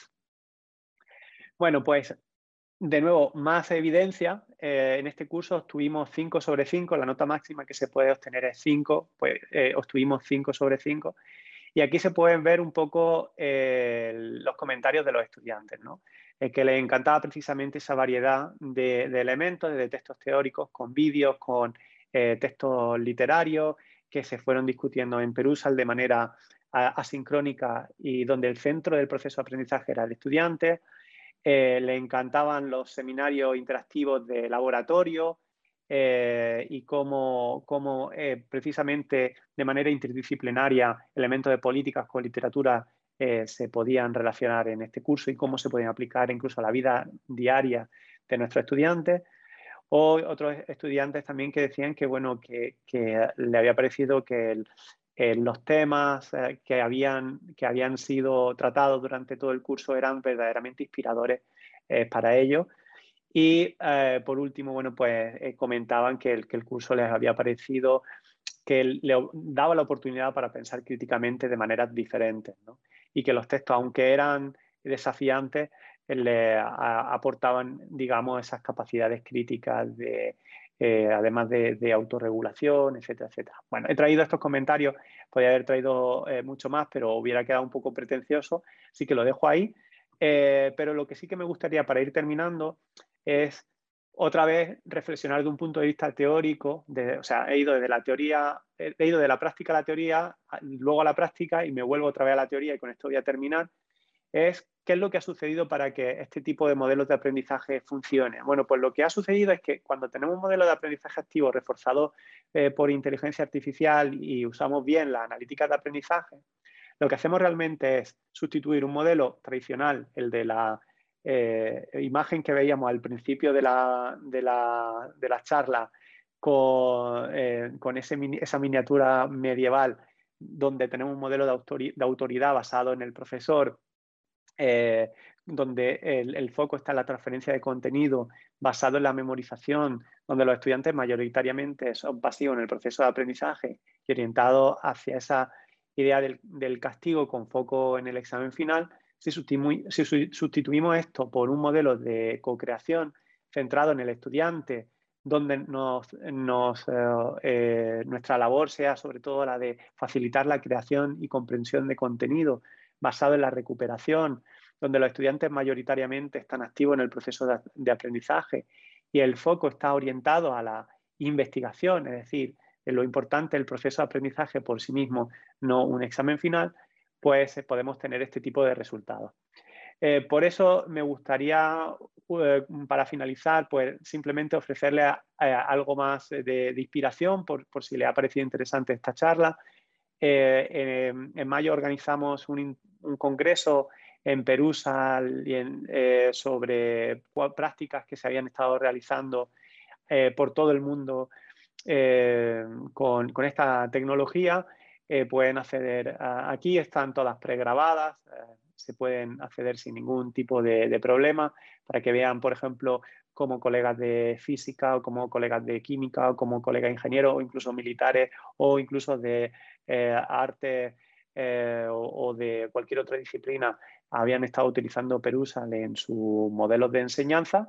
Bueno, pues de nuevo, más evidencia. Eh, en este curso obtuvimos cinco sobre cinco, la nota máxima que se puede obtener es cinco, pues eh, obtuvimos cinco sobre cinco. Y aquí se pueden ver un poco eh, los comentarios de los estudiantes, ¿no? Eh, que les encantaba precisamente esa variedad de, de elementos, de textos teóricos, con vídeos, con eh, textos literarios, que se fueron discutiendo en Perusall de manera a, asincrónica y donde el centro del proceso de aprendizaje era el estudiante. Eh, le encantaban los seminarios interactivos de laboratorio eh, y cómo, cómo eh, precisamente de manera interdisciplinaria elementos de políticas con literatura eh, se podían relacionar en este curso y cómo se podían aplicar incluso a la vida diaria de nuestros estudiantes. O otros estudiantes también que decían que, bueno, que, que le había parecido que el, eh, los temas eh, que, habían, que habían sido tratados durante todo el curso eran verdaderamente inspiradores eh, para ellos. Y eh, por último, bueno, pues eh, comentaban que el, que el curso les había parecido que le daba la oportunidad para pensar críticamente de maneras diferentes, ¿no? Y que los textos, aunque eran desafiantes, le a, aportaban, digamos, esas capacidades críticas de, eh, además de, de autorregulación, etcétera, etcétera. Bueno, he traído estos comentarios, podría haber traído eh, mucho más, pero hubiera quedado un poco pretencioso, así que lo dejo ahí. Eh, pero lo que sí que me gustaría para ir terminando es otra vez reflexionar de un punto de vista teórico, de, o sea, he ido desde la teoría, he ido de la práctica a la teoría, luego a la práctica y me vuelvo otra vez a la teoría y con esto voy a terminar, es qué es lo que ha sucedido para que este tipo de modelos de aprendizaje funcione. Bueno, pues lo que ha sucedido es que cuando tenemos un modelo de aprendizaje activo reforzado eh, por inteligencia artificial y usamos bien las analíticas de aprendizaje, lo que hacemos realmente es sustituir un modelo tradicional, el de la eh, imagen que veíamos al principio de la, de la, de la charla, con, eh, con ese, esa miniatura medieval, donde tenemos un modelo de, autori de autoridad basado en el profesor, eh, donde el, el foco está en la transferencia de contenido basado en la memorización, donde los estudiantes mayoritariamente son pasivos en el proceso de aprendizaje y orientados hacia esa idea del, del castigo con foco en el examen final. Si sustituimos, si sustituimos esto por un modelo de co-creación centrado en el estudiante, donde nos, nos, eh, eh, nuestra labor sea sobre todo la de facilitar la creación y comprensión de contenido basado en la recuperación, donde los estudiantes mayoritariamente están activos en el proceso de, de aprendizaje y el foco está orientado a la investigación, es decir, lo importante el proceso de aprendizaje por sí mismo, no un examen final, pues eh, podemos tener este tipo de resultados. Eh, por eso me gustaría, eh, para finalizar, pues simplemente ofrecerle a, a algo más de, de inspiración por, por si le ha parecido interesante esta charla. Eh, en, en mayo organizamos un, un congreso en Perusa y en, eh, sobre prácticas que se habían estado realizando eh, por todo el mundo eh, con, con esta tecnología. Eh, pueden acceder a, aquí, están todas pregrabadas, eh, se pueden acceder sin ningún tipo de, de problema para que vean, por ejemplo, como colegas de física o como colegas de química o como colegas ingenieros o incluso militares o incluso de eh, arte eh, o, o de cualquier otra disciplina habían estado utilizando Perusa en sus modelos de enseñanza.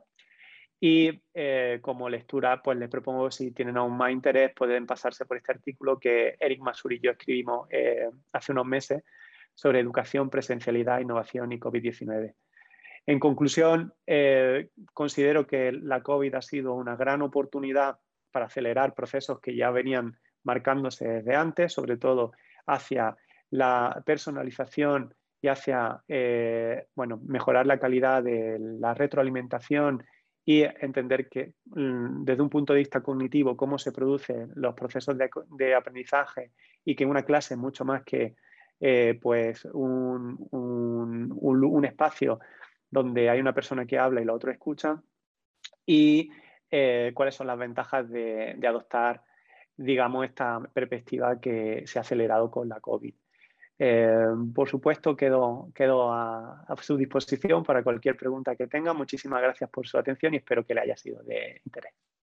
Y eh, como lectura, pues les propongo, si tienen aún más interés, pueden pasarse por este artículo que Eric Masur y yo escribimos eh, hace unos meses sobre educación, presencialidad, innovación y COVID diecinueve. En conclusión, eh, considero que la COVID ha sido una gran oportunidad para acelerar procesos que ya venían marcándose desde antes, sobre todo hacia la personalización y hacia eh, bueno, mejorar la calidad de la retroalimentación y entender que desde un punto de vista cognitivo cómo se producen los procesos de, de aprendizaje y que una clase es mucho más que eh, pues un, un, un, un espacio donde hay una persona que habla y la otra escucha, y eh, cuáles son las ventajas de, de adoptar, digamos, esta perspectiva que se ha acelerado con la COVID. Eh, por supuesto, quedo, quedo a, a su disposición para cualquier pregunta que tenga. Muchísimas gracias por su atención y espero que le haya sido de interés.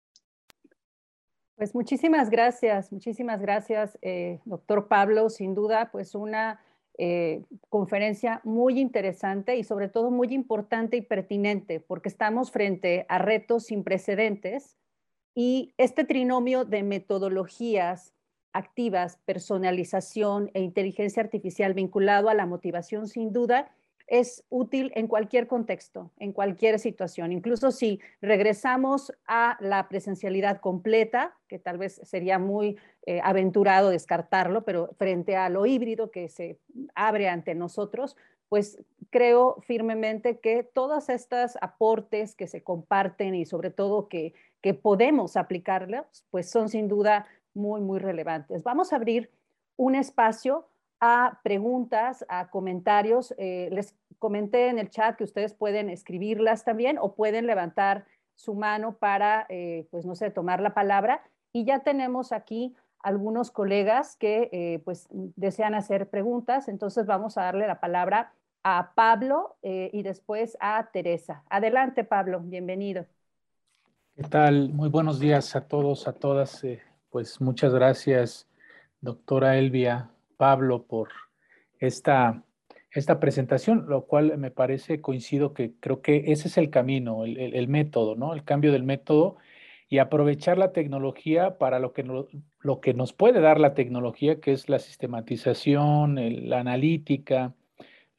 Pues muchísimas gracias, muchísimas gracias, eh, doctor Pablo. Sin duda, pues una eh, conferencia muy interesante y sobre todo muy importante y pertinente, porque estamos frente a retos sin precedentes y este trinomio de metodologías activas, personalización e inteligencia artificial vinculado a la motivación, sin duda, es útil en cualquier contexto, en cualquier situación. Incluso si regresamos a la presencialidad completa, que tal vez sería muy eh, aventurado descartarlo, pero frente a lo híbrido que se abre ante nosotros, pues creo firmemente que todos estos aportes que se comparten y sobre todo que, que podemos aplicarlos, pues son sin duda muy, muy relevantes. Vamos a abrir un espacio a preguntas, a comentarios. Eh, les comenté en el chat que ustedes pueden escribirlas también o pueden levantar su mano para, eh, pues no sé, tomar la palabra. Y ya tenemos aquí algunos colegas que eh, pues desean hacer preguntas. Entonces vamos a darle la palabra a Pablo eh, y después a Teresa. Adelante, Pablo, bienvenido. ¿Qué tal? Muy buenos días a todos, a todas. Eh, pues muchas gracias, doctora Elvia, Pablo, por esta, esta presentación, lo cual me parece, coincido que creo que ese es el camino, el, el, el método, ¿no? El cambio del método y aprovechar la tecnología para lo que, no, lo que nos puede dar la tecnología, que es la sistematización, el, la analítica,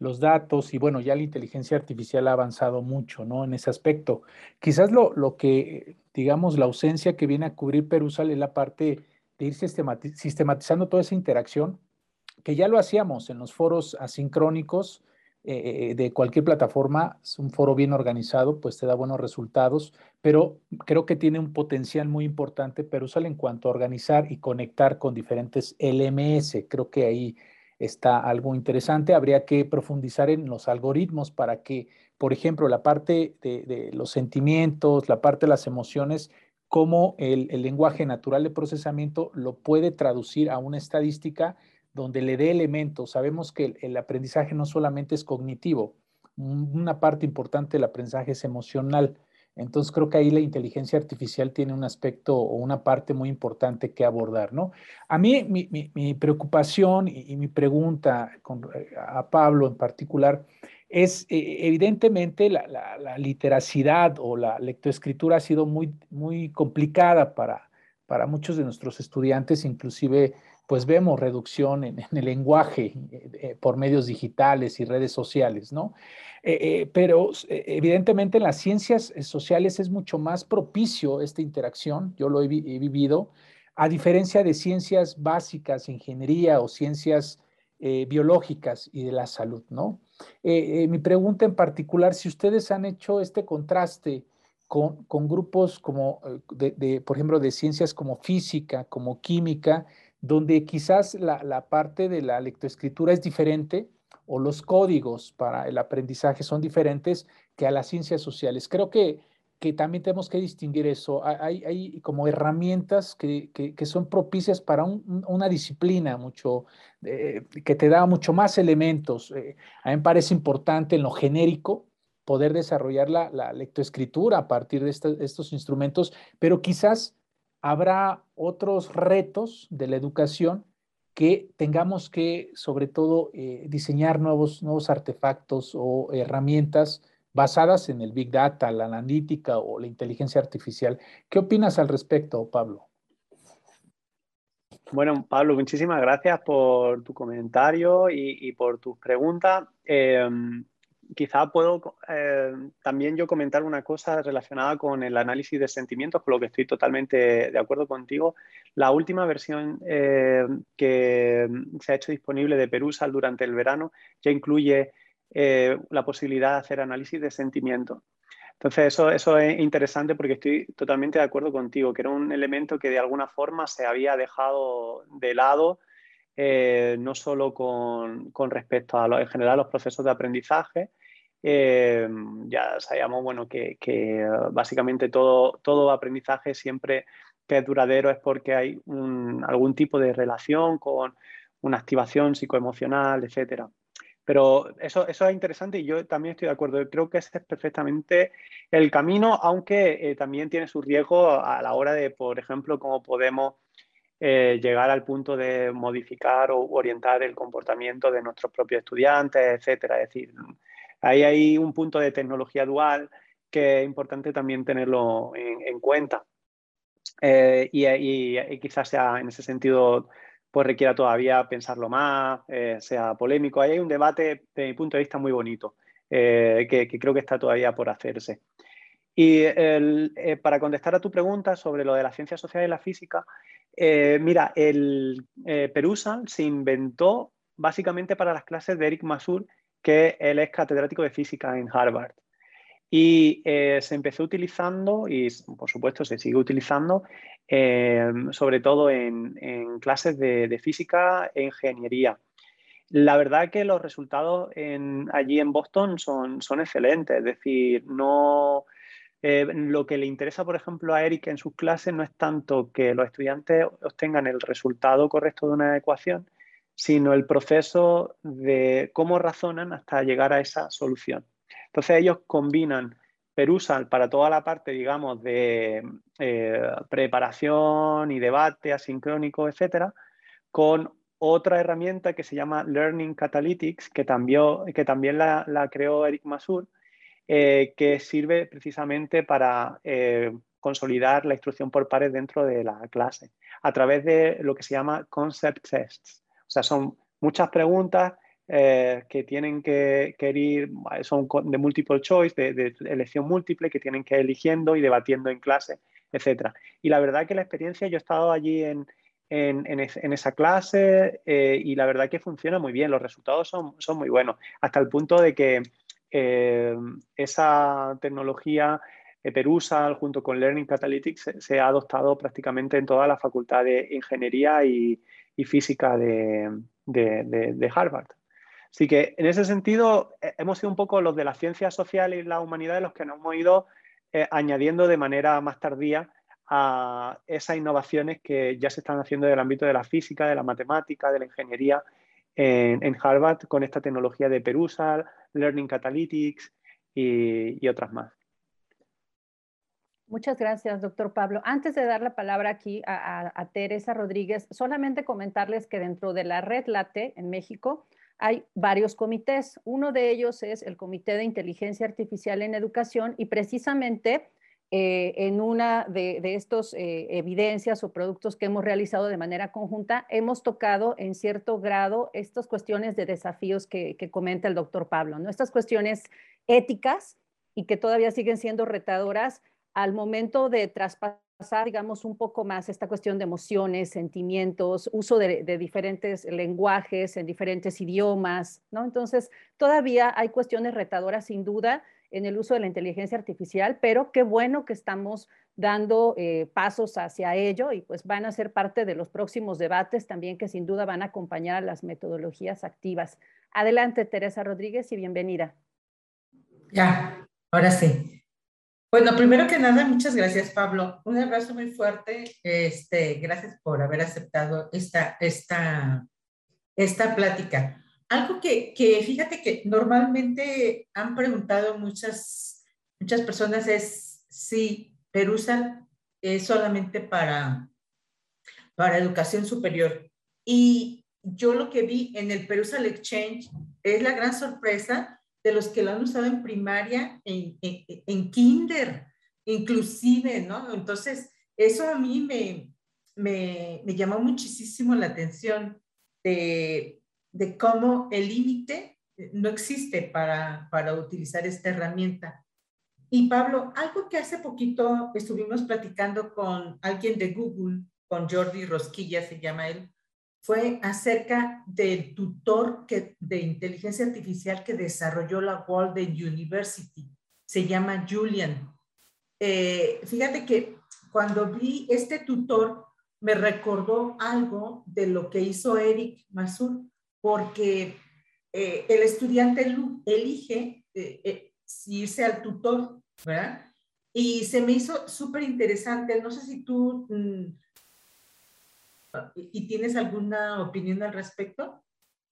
los datos y bueno, ya la inteligencia artificial ha avanzado mucho, ¿no? En ese aspecto. Quizás lo, lo que, digamos, la ausencia que viene a cubrir Perusal es la parte de ir sistemati- sistematizando toda esa interacción, que ya lo hacíamos en los foros asincrónicos eh, de cualquier plataforma. Es un foro bien organizado, pues te da buenos resultados, pero creo que tiene un potencial muy importante Perusal en cuanto a organizar y conectar con diferentes L M S. Creo que ahí está algo interesante. Habría que profundizar en los algoritmos para que, por ejemplo, la parte de, de los sentimientos, la parte de las emociones, cómo el, el lenguaje natural de procesamiento lo puede traducir a una estadística donde le dé elementos. Sabemos que el, el aprendizaje no solamente es cognitivo, una parte importante del aprendizaje es emocional. Entonces creo que ahí la inteligencia artificial tiene un aspecto o una parte muy importante que abordar, ¿no? A mí mi, mi, mi preocupación y, y, mi pregunta con, a Pablo en particular es, eh, evidentemente, la, la, la literacidad o la lectoescritura ha sido muy, muy complicada para, para muchos de nuestros estudiantes, inclusive pues vemos reducción en, en el lenguaje eh, por medios digitales y redes sociales, ¿no? Eh, eh, pero eh, evidentemente en las ciencias sociales es mucho más propicio esta interacción, yo lo he, vi he vivido, a diferencia de ciencias básicas, ingeniería o ciencias eh, biológicas y de la salud, ¿no? Eh, eh, mi pregunta en particular, si ustedes han hecho este contraste con, con grupos como, de, de, por ejemplo, de ciencias como física, como química, donde quizás la, la parte de la lectoescritura es diferente o los códigos para el aprendizaje son diferentes que a las ciencias sociales. Creo que, que también tenemos que distinguir eso. Hay, hay como herramientas que, que, que son propicias para un, una disciplina mucho, eh, que te da mucho más elementos. Eh, a mí me parece importante en lo genérico poder desarrollar la, la lectoescritura a partir de estos, estos instrumentos, pero quizás habrá otros retos de la educación que tengamos que, sobre todo, eh, diseñar nuevos, nuevos artefactos o herramientas basadas en el Big Data, la analítica o la inteligencia artificial. ¿Qué opinas al respecto, Pablo? Bueno, Pablo, muchísimas gracias por tu comentario y, y por tus preguntas. Eh, quizá puedo eh, también yo comentar una cosa relacionada con el análisis de sentimientos, con lo que estoy totalmente de acuerdo contigo. La última versión eh, que se ha hecho disponible de Perusal durante el verano ya incluye eh, la posibilidad de hacer análisis de sentimientos. Entonces, eso, eso es interesante porque estoy totalmente de acuerdo contigo, que era un elemento que de alguna forma se había dejado de lado, eh, no solo con, con respecto a, lo, en general, los procesos de aprendizaje. Eh, ya sabíamos, bueno, que, que básicamente todo, todo aprendizaje siempre que es duradero es porque hay un, algún tipo de relación con una activación psicoemocional, etcétera. Pero eso, eso es interesante y yo también estoy de acuerdo. Creo que ese es perfectamente el camino, aunque eh, también tiene su riesgo a la hora de, por ejemplo, cómo podemos eh, llegar al punto de modificar o orientar el comportamiento de nuestros propios estudiantes, etcétera. Es decir, ahí hay un punto de tecnología dual que es importante también tenerlo en, en cuenta. Eh, y, y, y quizás sea en ese sentido pues requiera todavía pensarlo más, eh, sea polémico. Ahí hay un debate, de mi punto de vista, muy bonito, eh, que, que creo que está todavía por hacerse. Y el, eh, para contestar a tu pregunta sobre lo de las ciencias sociales y la física, eh, mira, el eh, Perusal se inventó básicamente para las clases de Eric Masur, que él es catedrático de física en Harvard. Y eh, se empezó utilizando, y por supuesto se sigue utilizando, eh, sobre todo en, en clases de, de física e ingeniería. La verdad que los resultados en, allí en Boston son, son excelentes, es decir, no, eh, lo que le interesa, por ejemplo, a Eric en sus clases no es tanto que los estudiantes obtengan el resultado correcto de una ecuación, sino el proceso de cómo razonan hasta llegar a esa solución. Entonces ellos combinan Perusal para toda la parte, digamos, de eh, preparación y debate asincrónico, etcétera, con otra herramienta que se llama Learning Catalytics, que también, que también la, la creó Eric Masur, eh, que sirve precisamente para eh, consolidar la instrucción por pares dentro de la clase, a través de lo que se llama concept tests. O sea, son muchas preguntas eh, que tienen que, que ir, son de multiple choice, de, de elección múltiple, que tienen que ir eligiendo y debatiendo en clase, etcétera. Y la verdad que la experiencia, yo he estado allí en, en, en, es, en esa clase eh, y la verdad que funciona muy bien, los resultados son, son muy buenos, hasta el punto de que eh, esa tecnología Perusal junto con Learning Catalytics se, se ha adoptado prácticamente en toda la facultad de ingeniería y, y física de, de, de, de Harvard. Así que en ese sentido hemos sido un poco los de las ciencias sociales y la humanidad los que nos hemos ido eh, añadiendo de manera más tardía a esas innovaciones que ya se están haciendo en el ámbito de la física, de la matemática, de la ingeniería en, en Harvard con esta tecnología de Perusal, Learning Catalytics y, y otras más. Muchas gracias, doctor Pablo. Antes de dar la palabra aquí a, a, a Teresa Rodríguez, solamente comentarles que dentro de la red LATE en México hay varios comités. Uno de ellos es el Comité de Inteligencia Artificial en Educación y precisamente eh, en una de, de estas eh, evidencias o productos que hemos realizado de manera conjunta, hemos tocado en cierto grado estas cuestiones de desafíos que, que comenta el doctor Pablo, ¿no? Estas cuestiones éticas y que todavía siguen siendo retadoras al momento de traspasar, digamos, un poco más esta cuestión de emociones, sentimientos, uso de, de diferentes lenguajes en diferentes idiomas, ¿no? Entonces, todavía hay cuestiones retadoras, sin duda, en el uso de la inteligencia artificial, pero qué bueno que estamos dando eh, pasos hacia ello y pues van a ser parte de los próximos debates también que sin duda van a acompañar a las metodologías activas. Adelante, Teresa Rodríguez, y bienvenida. Ya, ahora sí. Bueno, primero que nada, muchas gracias, Pablo. Un abrazo muy fuerte. Este, gracias por haber aceptado esta, esta, esta plática. Algo que, que fíjate que normalmente han preguntado muchas, muchas personas es si Perusal es solamente para, para educación superior. Y yo lo que vi en el Perusal Exchange es la gran sorpresa de los que lo han usado en primaria, en, en, en kinder, inclusive, ¿no? Entonces, eso a mí me, me, me llamó muchísimo la atención de, de cómo el límite no existe para, para utilizar esta herramienta. Y Pablo, algo que hace poquito estuvimos platicando con alguien de Google, con Jordi Rosquilla se llama él, fue acerca del tutor que, de inteligencia artificial que desarrolló la Walden University. Se llama Julian. Eh, fíjate que cuando vi este tutor me recordó algo de lo que hizo Eric Masur, porque eh, el estudiante elige eh, eh, irse al tutor, ¿verdad? Y se me hizo súper interesante. No sé si tú... Mmm, ¿Y tienes alguna opinión al respecto?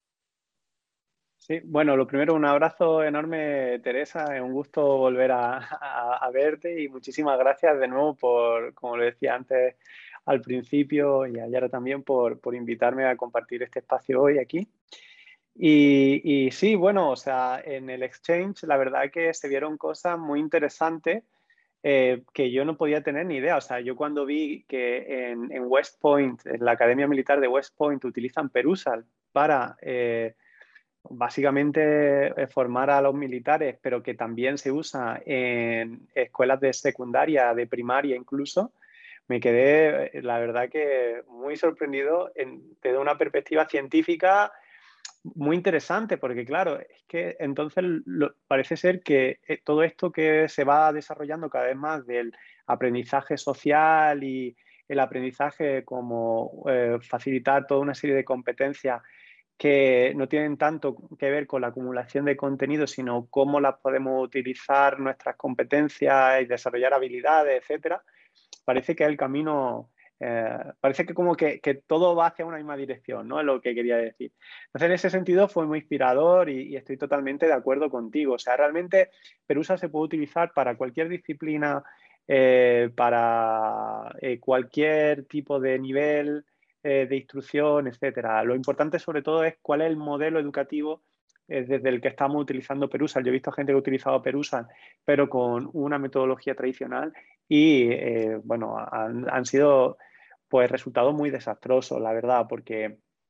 Sí, bueno, lo primero, un abrazo enorme, Teresa. Es un gusto volver a, a, a verte y muchísimas gracias de nuevo por, como lo decía antes al principio y ayer también, por, por invitarme a compartir este espacio hoy aquí. Y, y sí, bueno, o sea, en el Exchange la verdad que se vieron cosas muy interesantes Eh, que yo no podía tener ni idea. O sea, yo cuando vi que en, en West Point, en la Academia Militar de West Point, utilizan Perusal para eh, básicamente eh, formar a los militares, pero que también se usa en escuelas de secundaria, de primaria incluso, me quedé, la verdad que muy sorprendido en, desde una perspectiva científica muy interesante, porque claro, es que entonces lo, parece ser que todo esto que se va desarrollando cada vez más del aprendizaje social y el aprendizaje como eh, facilitar toda una serie de competencias que no tienen tanto que ver con la acumulación de contenido, sino cómo las podemos utilizar nuestras competencias y desarrollar habilidades, etcétera, parece que es el camino... Eh, parece que como que, que todo va hacia una misma dirección, ¿no? Es lo que quería decir. Entonces, en ese sentido fue muy inspirador y, y estoy totalmente de acuerdo contigo. O sea, realmente Perusal se puede utilizar para cualquier disciplina, eh, para eh, cualquier tipo de nivel eh, de instrucción, etcétera. Lo importante sobre todo es cuál es el modelo educativo eh, desde el que estamos utilizando Perusal. Yo he visto gente que ha utilizado Perusal, pero con una metodología tradicional y, eh, bueno, han, han sido... pues resultados muy desastrosos, la verdad, porque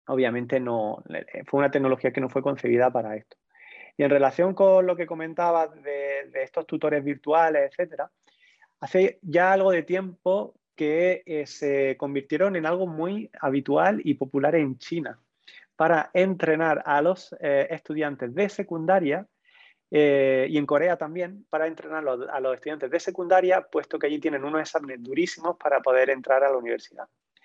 obviamente no, fue una tecnología que no fue concebida para esto. Y en relación con lo que comentabas de, de estos tutores virtuales, etcétera, hace ya algo de tiempo que eh, se convirtieron en algo muy habitual y popular en China para entrenar a los eh, estudiantes de secundaria eh, y en Corea también para entrenar a los, a los estudiantes de secundaria, puesto que allí tienen unos exámenes durísimos para poder entrar a la universidad.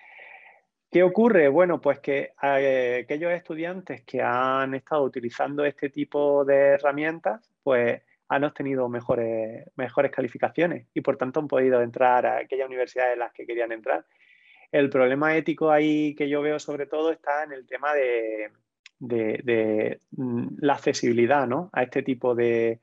¿Qué ocurre? Bueno, pues que eh, aquellos estudiantes que han estado utilizando este tipo de herramientas, pues han obtenido mejores, mejores calificaciones y por tanto han podido entrar a aquellas universidades en las que querían entrar. El problema ético ahí que yo veo sobre todo está en el tema de, de, de la accesibilidad, ¿no?, a este tipo de,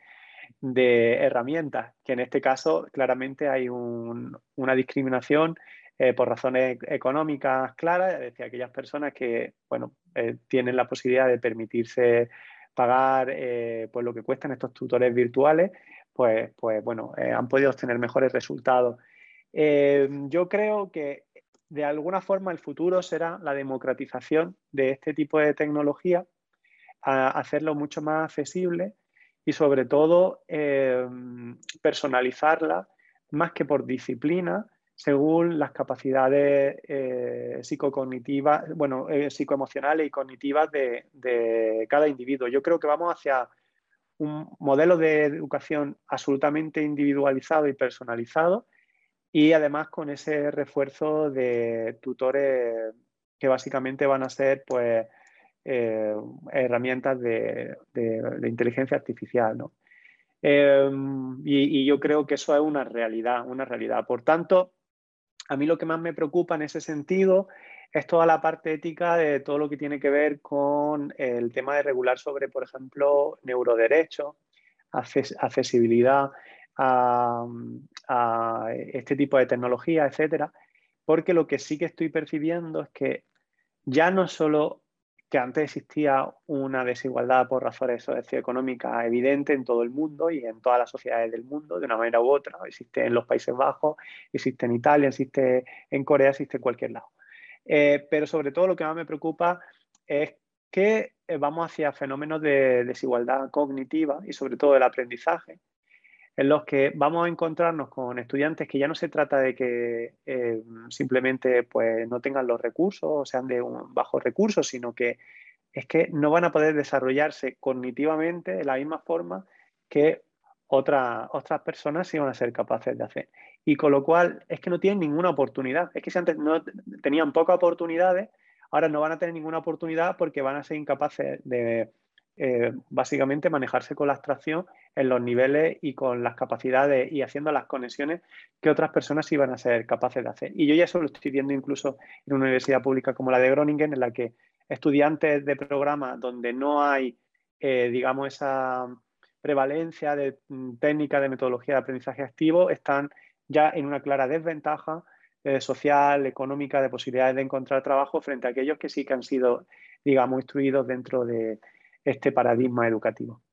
de herramientas, que en este caso claramente hay un, una discriminación eh, por razones económicas claras, es decir, aquellas personas que, bueno, eh, tienen la posibilidad de permitirse pagar eh, pues lo que cuestan estos tutores virtuales, pues, pues bueno, eh, han podido obtener mejores resultados. Eh, yo creo que de alguna forma el futuro será la democratización de este tipo de tecnología, a hacerlo mucho más accesible y sobre todo eh, personalizarla más que por disciplina, según las capacidades eh, psicocognitivas, bueno, eh, psicoemocionales y cognitivas de, de cada individuo. Yo creo que vamos hacia un modelo de educación absolutamente individualizado y personalizado y además con ese refuerzo de tutores que básicamente van a ser pues eh, herramientas de, de, de inteligencia artificial, ¿no? Eh, y, y yo creo que eso es una realidad, una realidad. Por tanto, a mí lo que más me preocupa en ese sentido es toda la parte ética de todo lo que tiene que ver con el tema de regular sobre, por ejemplo, neuroderechos, accesibilidad a, a este tipo de tecnología, etcétera, porque lo que sí que estoy percibiendo es que ya no solo que antes existía una desigualdad por razones socioeconómicas evidente en todo el mundo y en todas las sociedades del mundo, de una manera u otra. Existe en los Países Bajos, existe en Italia, existe en Corea, existe en cualquier lado. Eh, pero sobre todo lo que más me preocupa es que vamos hacia fenómenos de desigualdad cognitiva y sobre todo del aprendizaje, en los que vamos a encontrarnos con estudiantes que ya no se trata de que eh, simplemente pues, no tengan los recursos o sean de un bajos recursos, sino que es que no van a poder desarrollarse cognitivamente de la misma forma que otra, otras personas sí van a ser capaces de hacer. Y con lo cual es que no tienen ninguna oportunidad. Es que si antes no tenían pocas oportunidades, ahora no van a tener ninguna oportunidad porque van a ser incapaces de eh, básicamente manejarse con la abstracción en los niveles y con las capacidades y haciendo las conexiones que otras personas sí van a ser capaces de hacer. Y yo ya eso lo estoy viendo incluso en una universidad pública como la de Groningen, en la que estudiantes de programas donde no hay, eh, digamos, esa prevalencia de técnica de metodología de aprendizaje activo, están ya en una clara desventaja eh, social, económica, de posibilidades de encontrar trabajo frente a aquellos que sí que han sido, digamos, instruidos dentro de este paradigma educativo.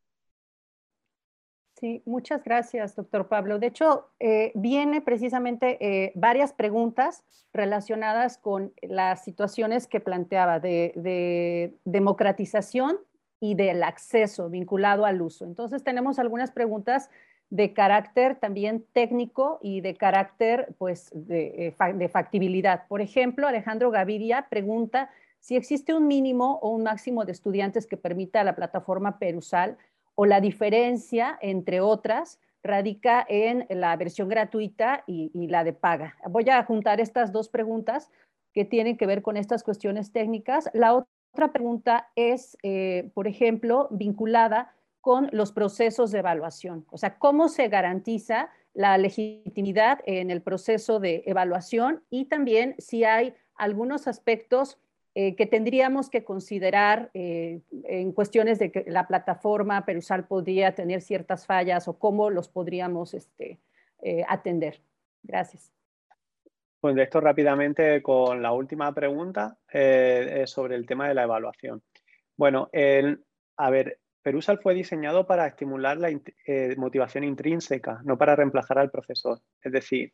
Sí, muchas gracias, doctor Pablo. De hecho, eh, viene precisamente eh, varias preguntas relacionadas con las situaciones que planteaba de, de democratización y del acceso vinculado al uso. Entonces, tenemos algunas preguntas de carácter también técnico y de carácter, pues, de, de factibilidad. Por ejemplo, Alejandro Gaviria pregunta si existe un mínimo o un máximo de estudiantes que permita la plataforma Perusal, o la diferencia, entre otras, radica en la versión gratuita y, y la de paga. Voy a juntar estas dos preguntas que tienen que ver con estas cuestiones técnicas. La otra pregunta es, eh, por ejemplo, vinculada con los procesos de evaluación. O sea, ¿cómo se garantiza la legitimidad en el proceso de evaluación? Y también si hay algunos aspectos Eh, que tendríamos que considerar eh, en cuestiones de que la plataforma Perusal podría tener ciertas fallas o cómo los podríamos este, eh, atender. Gracias. Pues de esto rápidamente con la última pregunta eh, sobre el tema de la evaluación. Bueno, el, a ver, Perusal fue diseñado para estimular la eh, motivación intrínseca, no para reemplazar al profesor. Es decir,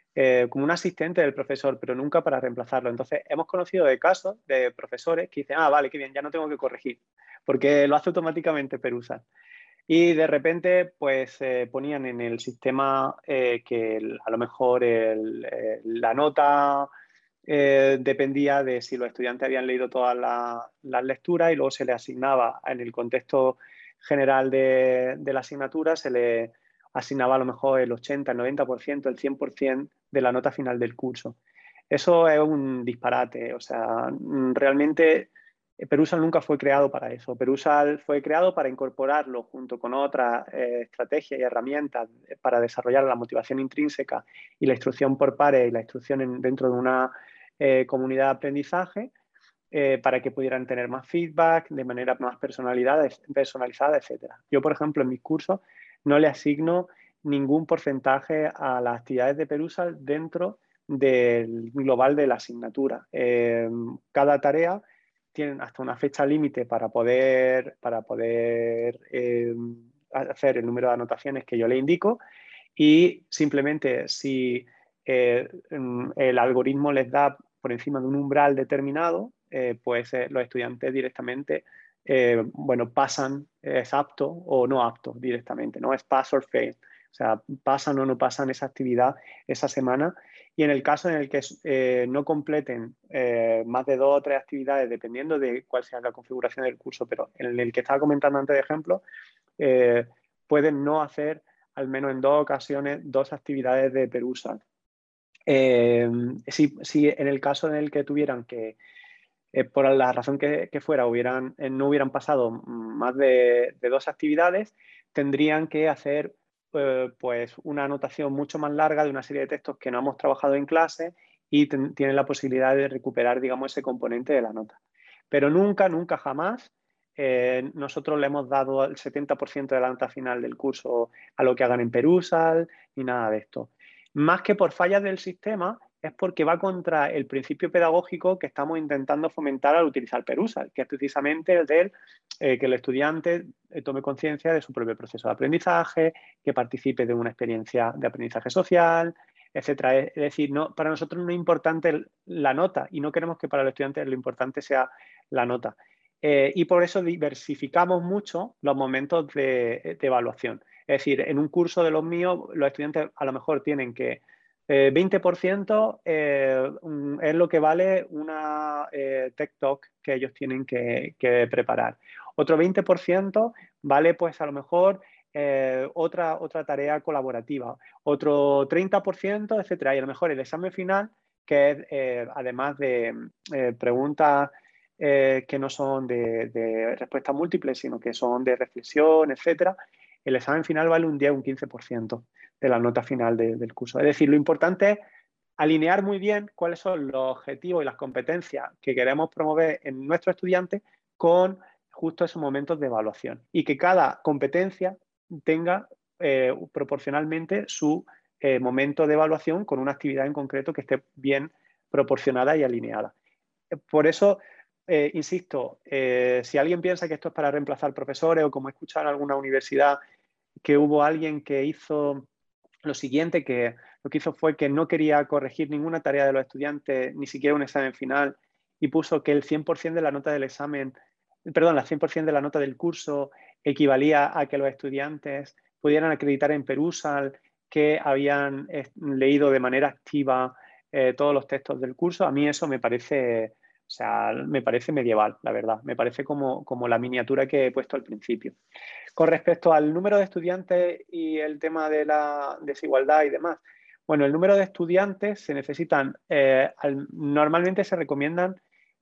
eh, como un asistente del profesor, pero nunca para reemplazarlo. Entonces, hemos conocido de casos de profesores que dicen, ah, vale, qué bien, ya no tengo que corregir, porque lo hace automáticamente Perusall. Y de repente, pues eh, ponían en el sistema eh, que el, a lo mejor el, eh, la nota eh, dependía de si los estudiantes habían leído todas la, las lecturas, y luego se le asignaba en el contexto general de, de la asignatura, se le asignaba a lo mejor el ochenta, el noventa por ciento, el cien por ciento de la nota final del curso. Eso es un disparate, o sea, realmente Perusall nunca fue creado para eso. Perusall fue creado para incorporarlo junto con otras eh, estrategias y herramientas para desarrollar la motivación intrínseca y la instrucción por pares y la instrucción en, dentro de una eh, comunidad de aprendizaje, eh, para que pudieran tener más feedback de manera más personalizada, personalizada, etcétera. Yo, por ejemplo, en mis cursos no le asigno ningún porcentaje a las actividades de Perusall dentro del global de la asignatura. Eh, cada tarea tienen hasta una fecha límite para poder, para poder eh, hacer el número de anotaciones que yo le indico, y simplemente si eh, el algoritmo les da por encima de un umbral determinado, eh, pues eh, los estudiantes directamente eh, bueno, pasan, es apto o no apto directamente, ¿no? Es pass or fail. O sea, pasan o no pasan esa actividad esa semana. Y en el caso en el que eh, no completen eh, más de dos o tres actividades, dependiendo de cuál sea la configuración del curso, pero en el que estaba comentando antes de ejemplo, eh, pueden no hacer al menos en dos ocasiones dos actividades de Perusall. Eh, si, si en el caso en el que tuvieran que, eh, por la razón que, que fuera, hubieran, eh, no hubieran pasado más de, de dos actividades, tendrían que hacer eh, pues una anotación mucho más larga de una serie de textos que no hemos trabajado en clase, y ten, tienen la posibilidad de recuperar, digamos, ese componente de la nota. Pero nunca, nunca, jamás eh, nosotros le hemos dado el setenta por ciento de la nota final del curso a lo que hagan en Perusall, ni nada de esto. Más que por fallas del sistema, es porque va contra el principio pedagógico que estamos intentando fomentar al utilizar Perusall, que es precisamente el de eh, que el estudiante eh, tome conciencia de su propio proceso de aprendizaje, que participe de una experiencia de aprendizaje social, etcétera. Es decir, no, para nosotros no es importante la nota, y no queremos que para los estudiantes lo importante sea la nota. Eh, y por eso diversificamos mucho los momentos de, de evaluación. Es decir, en un curso de los míos, los estudiantes a lo mejor tienen que Eh, veinte por ciento eh, es lo que vale una eh, Tech Talk que ellos tienen que, que preparar. Otro veinte por ciento vale, pues a lo mejor eh, otra, otra tarea colaborativa. Otro treinta por ciento, etcétera. Y a lo mejor el examen final, que es eh, además de eh, preguntas eh, que no son de, de respuestas múltiples, sino que son de reflexión, etcétera, el examen final vale un diez o un quince por ciento de la nota final de, del curso. Es decir, lo importante es alinear muy bien cuáles son los objetivos y las competencias que queremos promover en nuestros estudiantes con justo esos momentos de evaluación, y que cada competencia tenga eh, proporcionalmente su eh, momento de evaluación con una actividad en concreto que esté bien proporcionada y alineada. Por eso, eh, insisto, eh, si alguien piensa que esto es para reemplazar profesores, o como he escuchado en alguna universidad que hubo alguien que hizo lo siguiente, que lo que hizo fue que no quería corregir ninguna tarea de los estudiantes, ni siquiera un examen final, y puso que el cien por ciento de la nota del examen, perdón, el cien por ciento de la nota del curso equivalía a que los estudiantes pudieran acreditar en Perusall que habían eh, leído de manera activa eh, todos los textos del curso. A mí eso me parece, o sea, me parece medieval, la verdad. Me parece como, como la miniatura que he puesto al principio. Con respecto al número de estudiantes y el tema de la desigualdad y demás, bueno, el número de estudiantes se necesitan, eh, al, normalmente se recomiendan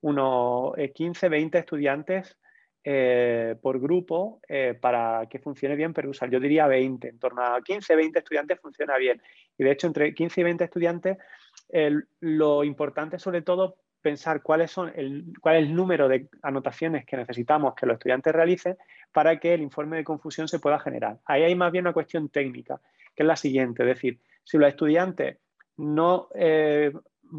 unos quince, veinte estudiantes eh, por grupo eh, para que funcione bien Perusall. Yo diría veinte, en torno a quince, veinte estudiantes funciona bien. Y de hecho, entre quince y veinte estudiantes, el, lo importante sobre todo pensar cuáles son el, cuál es el número de anotaciones que necesitamos que los estudiantes realicen para que el informe de confusión se pueda generar. Ahí hay más bien una cuestión técnica, que es la siguiente, es decir, si los estudiantes no eh,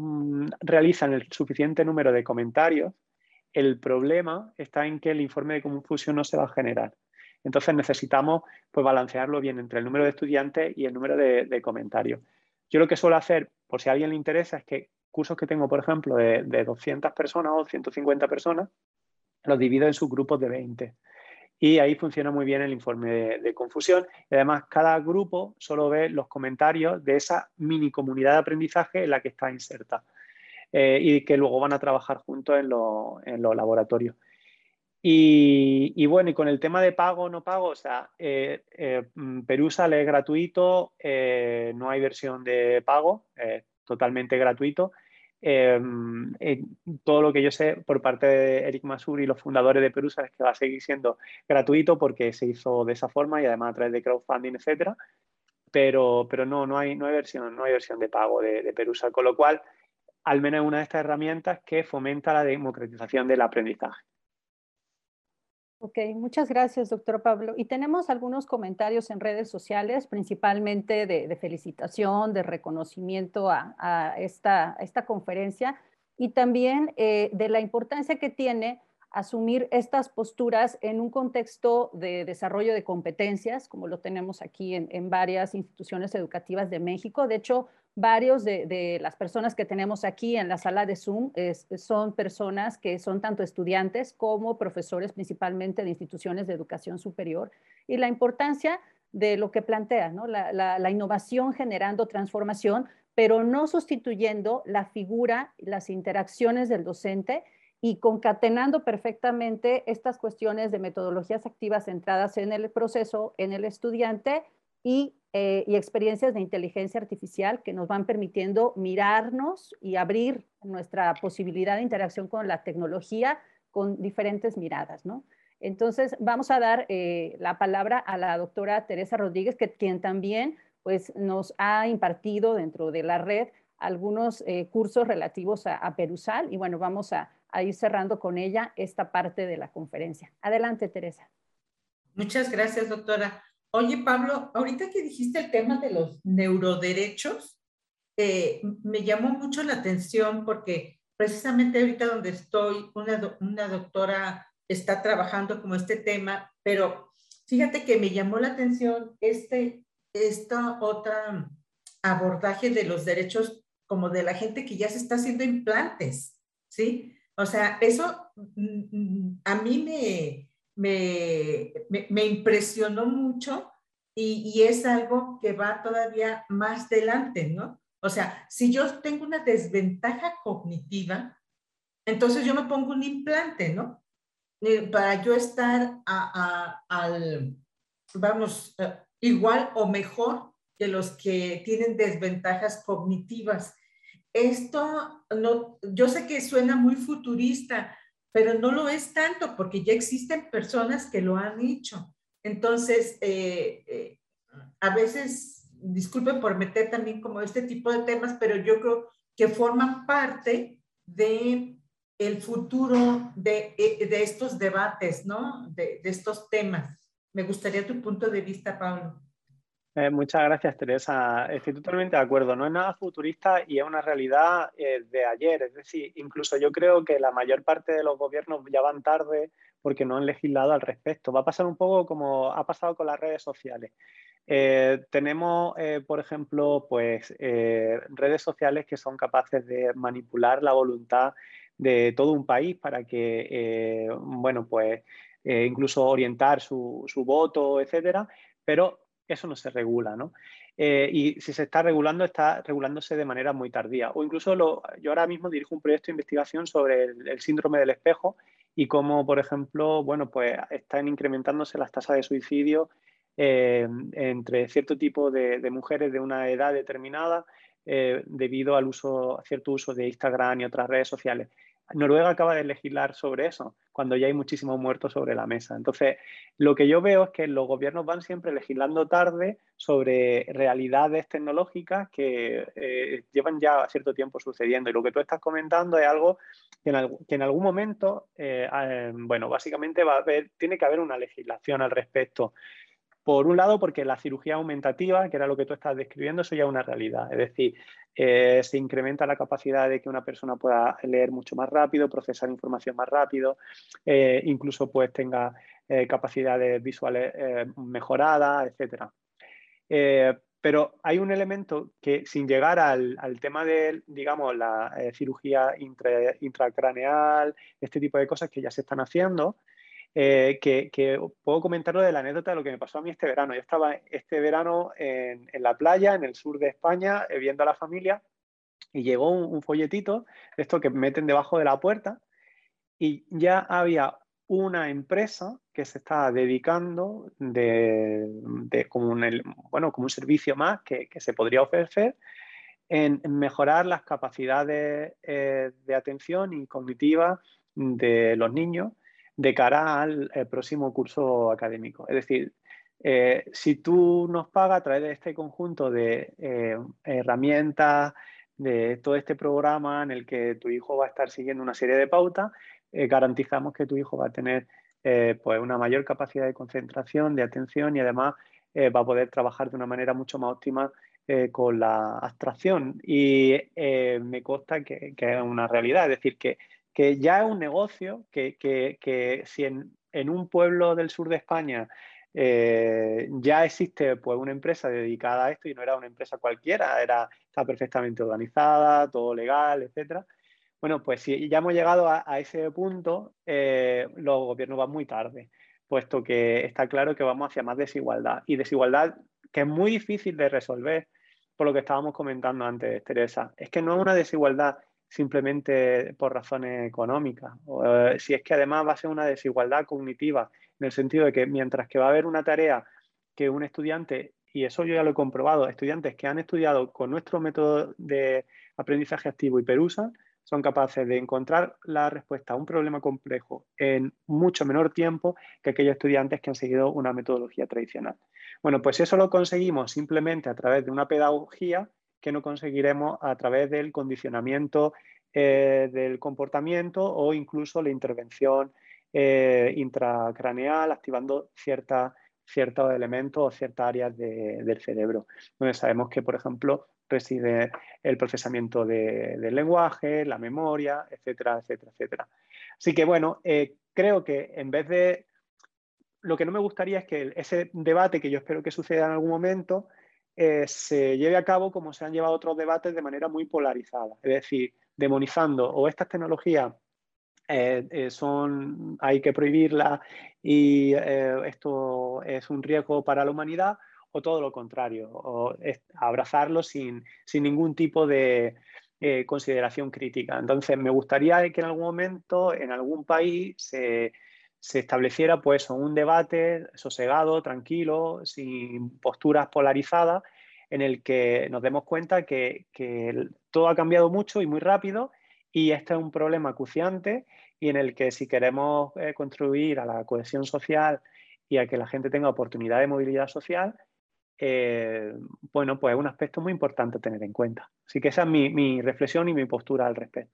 realizan el suficiente número de comentarios, el problema está en que el informe de confusión no se va a generar. Entonces necesitamos pues, balancearlo bien entre el número de estudiantes y el número de, de comentarios. Yo lo que suelo hacer por si a alguien le interesa, es que cursos que tengo, por ejemplo, de, de doscientas personas o ciento cincuenta personas, los divido en subgrupos de veinte. Y ahí funciona muy bien el informe de, de confusión. Y además, cada grupo solo ve los comentarios de esa mini comunidad de aprendizaje en la que está inserta. Eh, y que luego van a trabajar juntos en, lo, en los laboratorios. Y, y bueno, y con el tema de pago o no pago, o sea, eh, eh, Perusall es gratuito, eh, no hay versión de pago, eh, totalmente gratuito. Eh, eh, todo lo que yo sé por parte de Eric Masur y los fundadores de Perusall es que va a seguir siendo gratuito porque se hizo de esa forma y además a través de crowdfunding, etcétera. Pero, pero no, no hay, no hay versión, no hay versión de pago de, de Perusall, con lo cual al menos es una de estas herramientas que fomenta la democratización del aprendizaje. Ok, muchas gracias, doctor Pablo. Y tenemos algunos comentarios en redes sociales, principalmente de, de felicitación, de reconocimiento a, a, esta, a esta conferencia y también eh, de la importancia que tiene asumir estas posturas en un contexto de desarrollo de competencias, como lo tenemos aquí en, en varias instituciones educativas de México. De hecho, varios de, de las personas que tenemos aquí en la sala de Zoom es, son personas que son tanto estudiantes como profesores, principalmente de instituciones de educación superior, y la importancia de lo que plantea, ¿no? la, la, la innovación generando transformación, pero no sustituyendo la figura, las interacciones del docente y concatenando perfectamente estas cuestiones de metodologías activas centradas en el proceso, en el estudiante y, eh, y experiencias de inteligencia artificial que nos van permitiendo mirarnos y abrir nuestra posibilidad de interacción con la tecnología con diferentes miradas, ¿no? Entonces, vamos a dar eh, la palabra a la doctora Teresa Rodríguez, que, quien también pues, nos ha impartido dentro de la red algunos eh, cursos relativos a, a Perusall. Y bueno, vamos a, a ir cerrando con ella esta parte de la conferencia. Adelante, Teresa. Muchas gracias, doctora. Oye, Pablo, ahorita que dijiste el tema de los neuroderechos, eh, me llamó mucho la atención porque precisamente ahorita donde estoy, una, do, una doctora está trabajando como este tema, pero fíjate que me llamó la atención este, esta otra abordaje de los derechos como de la gente que ya se está haciendo implantes, ¿sí? O sea, eso a mí me, me, me, me impresionó mucho y, y es algo que va todavía más adelante, ¿no? O sea, si yo tengo una desventaja cognitiva, entonces yo me pongo un implante, ¿no? Eh, para yo estar a, a, al, vamos, uh, igual o mejor que los que tienen desventajas cognitivas. Esto, no, yo sé que suena muy futurista, pero no lo es tanto porque ya existen personas que lo han hecho. Entonces, eh, eh, a veces, disculpen por meter también como este tipo de temas, pero yo creo que forman parte de el futuro de, de estos debates, ¿no? De, de estos temas. Me gustaría tu punto de vista, Pablo. Eh, muchas gracias, Teresa. Estoy totalmente de acuerdo. No es nada futurista y es una realidad eh, de ayer. Es decir, incluso yo creo que la mayor parte de los gobiernos ya van tarde porque no han legislado al respecto. Va a pasar un poco como ha pasado con las redes sociales. Eh, tenemos, eh, por ejemplo, pues, eh, redes sociales que son capaces de manipular la voluntad de todo un país para que, eh, bueno, pues, eh, incluso orientar su, su voto, etcétera, pero eso no se regula, ¿no? Eh, y si se está regulando, está regulándose de manera muy tardía. O incluso lo, yo ahora mismo dirijo un proyecto de investigación sobre el, el síndrome del espejo y cómo, por ejemplo, bueno, pues están incrementándose las tasas de suicidio eh, entre cierto tipo de, de mujeres de una edad determinada eh, debido al uso, a cierto uso de Instagram y otras redes sociales. Noruega acaba de legislar sobre eso, cuando ya hay muchísimos muertos sobre la mesa. Entonces, lo que yo veo es que los gobiernos van siempre legislando tarde sobre realidades tecnológicas que eh, llevan ya cierto tiempo sucediendo. Y lo que tú estás comentando es algo que en, que en algún momento, eh, eh, bueno, básicamente va a haber, tiene que haber una legislación al respecto. Por un lado, porque la cirugía aumentativa, que era lo que tú estás describiendo, eso ya es una realidad. Es decir, eh, se incrementa la capacidad de que una persona pueda leer mucho más rápido, procesar información más rápido, eh, incluso pues tenga eh, capacidades visuales eh, mejoradas, etcétera. Eh, Pero hay un elemento que, sin llegar al, al tema de, digamos, la eh, cirugía intra, intracraneal, este tipo de cosas que ya se están haciendo, eh, que, que puedo comentarlo de la anécdota de lo que me pasó a mí este verano. Yo estaba este verano en, en la playa, en el sur de España, eh, viendo a la familia, y llegó un, un folletito, esto que meten debajo de la puerta, y ya había una empresa que se está dedicando de, de como, un, bueno, como un servicio más que, que se podría ofrecer en mejorar las capacidades eh, de atención y cognitiva de los niños de cara al próximo curso académico. Es decir, eh, si tú nos pagas a través de este conjunto de eh, herramientas, de todo este programa en el que tu hijo va a estar siguiendo una serie de pautas, eh, garantizamos que tu hijo va a tener eh, pues una mayor capacidad de concentración, de atención y además eh, va a poder trabajar de una manera mucho más óptima eh, con la abstracción. Y eh, me consta que, que es una realidad, es decir, que, que ya es un negocio que, que, que si en, en un pueblo del sur de España Eh, ya existe pues una empresa dedicada a esto y no era una empresa cualquiera, era, está perfectamente organizada, todo legal, etcétera. Bueno, pues si ya hemos llegado a, a ese punto, eh, los gobiernos van muy tarde, puesto que está claro que vamos hacia más desigualdad y desigualdad que es muy difícil de resolver por lo que estábamos comentando antes, Teresa. Es que no es una desigualdad simplemente por razones económicas, o, eh, si es que además va a ser una desigualdad cognitiva, en el sentido de que mientras que va a haber una tarea que un estudiante, y eso yo ya lo he comprobado, estudiantes que han estudiado con nuestro método de aprendizaje activo y Perusa, son capaces de encontrar la respuesta a un problema complejo en mucho menor tiempo que aquellos estudiantes que han seguido una metodología tradicional. Bueno, pues eso lo conseguimos simplemente a través de una pedagogía que no conseguiremos a través del condicionamiento eh, del comportamiento o incluso la intervención eh, intracraneal activando ciertas, ciertos elementos o ciertas áreas de, del cerebro, donde sabemos que, por ejemplo, reside el procesamiento de, del lenguaje, la memoria, etcétera, etcétera, etcétera. Así que, bueno, eh, creo que en vez de... Lo que no me gustaría es que ese debate, que yo espero que suceda en algún momento, eh, se lleve a cabo como se han llevado otros debates de manera muy polarizada. Es decir, demonizando o estas tecnologías eh, eh, son, hay que prohibirlas y eh, esto es un riesgo para la humanidad, o todo lo contrario, o es abrazarlo sin, sin ningún tipo de eh, consideración crítica. Entonces, me gustaría que en algún momento, en algún país, se, se estableciera pues un debate sosegado, tranquilo, sin posturas polarizadas, en el que nos demos cuenta que, que todo ha cambiado mucho y muy rápido, y este es un problema acuciante y en el que si queremos eh, contribuir a la cohesión social y a que la gente tenga oportunidad de movilidad social, eh, bueno, pues es un aspecto muy importante a tener en cuenta. Así que esa es mi, mi reflexión y mi postura al respecto.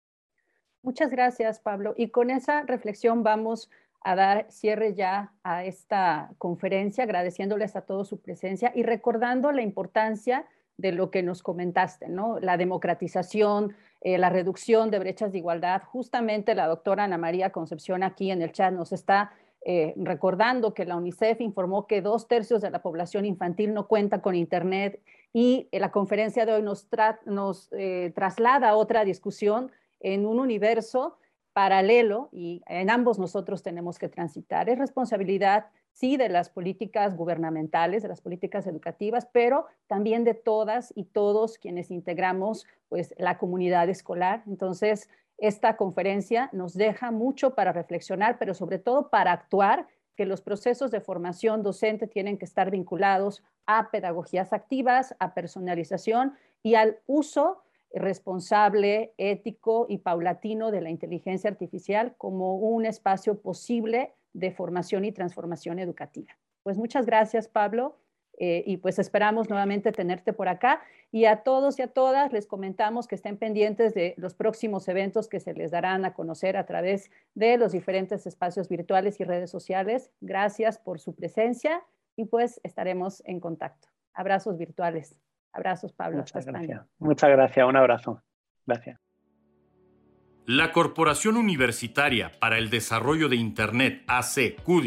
Muchas gracias, Pablo. Y con esa reflexión vamos a dar cierre ya a esta conferencia, agradeciéndoles a todos su presencia y recordando la importancia de lo que nos comentaste, ¿no? La democratización, eh, la reducción de brechas de igualdad. Justamente la doctora Ana María Concepción aquí en el chat nos está eh, recordando que la UNICEF informó que dos tercios de la población infantil no cuenta con internet, y eh, la conferencia de hoy nos, tra nos eh, traslada a otra discusión en un universo paralelo, y en ambos nosotros tenemos que transitar. Es responsabilidad, sí, de las políticas gubernamentales, de las políticas educativas, pero también de todas y todos quienes integramos pues, la comunidad escolar. Entonces, esta conferencia nos deja mucho para reflexionar, pero sobre todo para actuar, que los procesos de formación docente tienen que estar vinculados a pedagogías activas, a personalización y al uso responsable, ético y paulatino de la inteligencia artificial como un espacio posible de formación y transformación educativa. Pues muchas gracias, Pablo, eh, y pues esperamos nuevamente tenerte por acá. Y a todos y a todas les comentamos que estén pendientes de los próximos eventos que se les darán a conocer a través de los diferentes espacios virtuales y redes sociales. Gracias por su presencia y pues estaremos en contacto. Abrazos virtuales. Abrazos, Pablo. Muchas gracias. Muchas gracias. Un abrazo. Gracias. La Corporación Universitaria para el Desarrollo de Internet, A C, C U D I,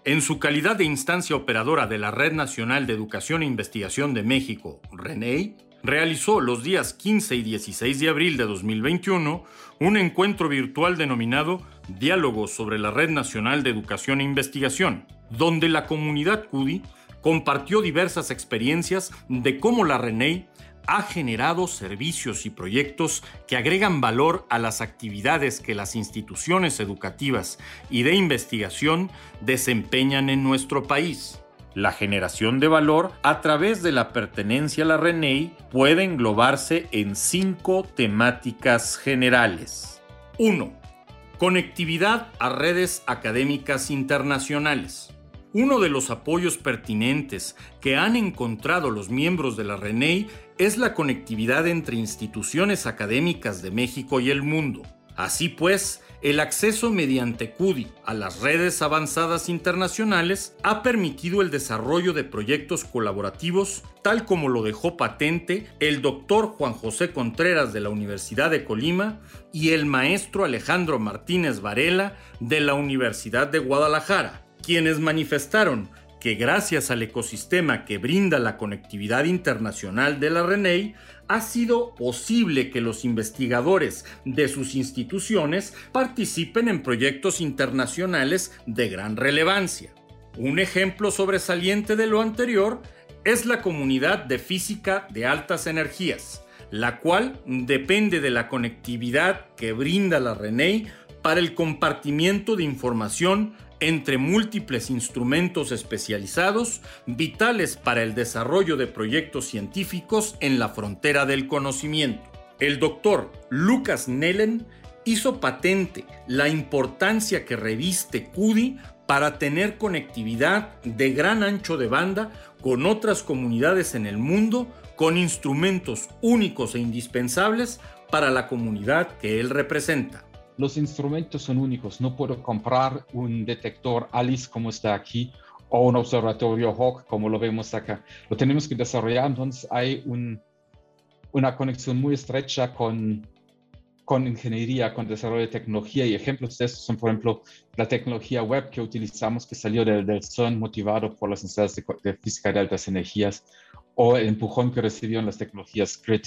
En su calidad de instancia operadora de la Red Nacional de Educación e Investigación de México, RENEI, realizó los días quince y dieciséis de abril de dos mil veintiuno un encuentro virtual denominado Diálogos sobre la Red Nacional de Educación e Investigación, donde la comunidad CUDI compartió diversas experiencias de cómo la RENEI ha generado servicios y proyectos que agregan valor a las actividades que las instituciones educativas y de investigación desempeñan en nuestro país. La generación de valor a través de la pertenencia a la RENEI puede englobarse en cinco temáticas generales. uno. Conectividad a redes académicas internacionales. Uno de los apoyos pertinentes que han encontrado los miembros de la RENEI es la conectividad entre instituciones académicas de México y el mundo. Así pues, el acceso mediante CUDI a las redes avanzadas internacionales ha permitido el desarrollo de proyectos colaborativos, tal como lo dejó patente el doctor Juan José Contreras de la Universidad de Colima y el maestro Alejandro Martínez Varela de la Universidad de Guadalajara, quienes manifestaron que gracias al ecosistema que brinda la conectividad internacional de la RENEI, ha sido posible que los investigadores de sus instituciones participen en proyectos internacionales de gran relevancia. Un ejemplo sobresaliente de lo anterior es la Comunidad de Física de Altas Energías, la cual depende de la conectividad que brinda la RENEI para el compartimiento de información entre múltiples instrumentos especializados vitales para el desarrollo de proyectos científicos en la frontera del conocimiento. El doctor Lucas Nellen hizo patente la importancia que reviste CUDI para tener conectividad de gran ancho de banda con otras comunidades en el mundo con instrumentos únicos e indispensables para la comunidad que él representa. Los instrumentos son únicos, no puedo comprar un detector ALICE como está aquí o un observatorio Hawk como lo vemos acá. Lo tenemos que desarrollar, entonces hay un, una conexión muy estrecha con, con ingeniería, con desarrollo de tecnología, y ejemplos de esto son, por ejemplo, la tecnología web que utilizamos que salió del, del C E R N motivado por las necesidades de, de física de altas energías, o el empujón que recibieron las tecnologías Grid.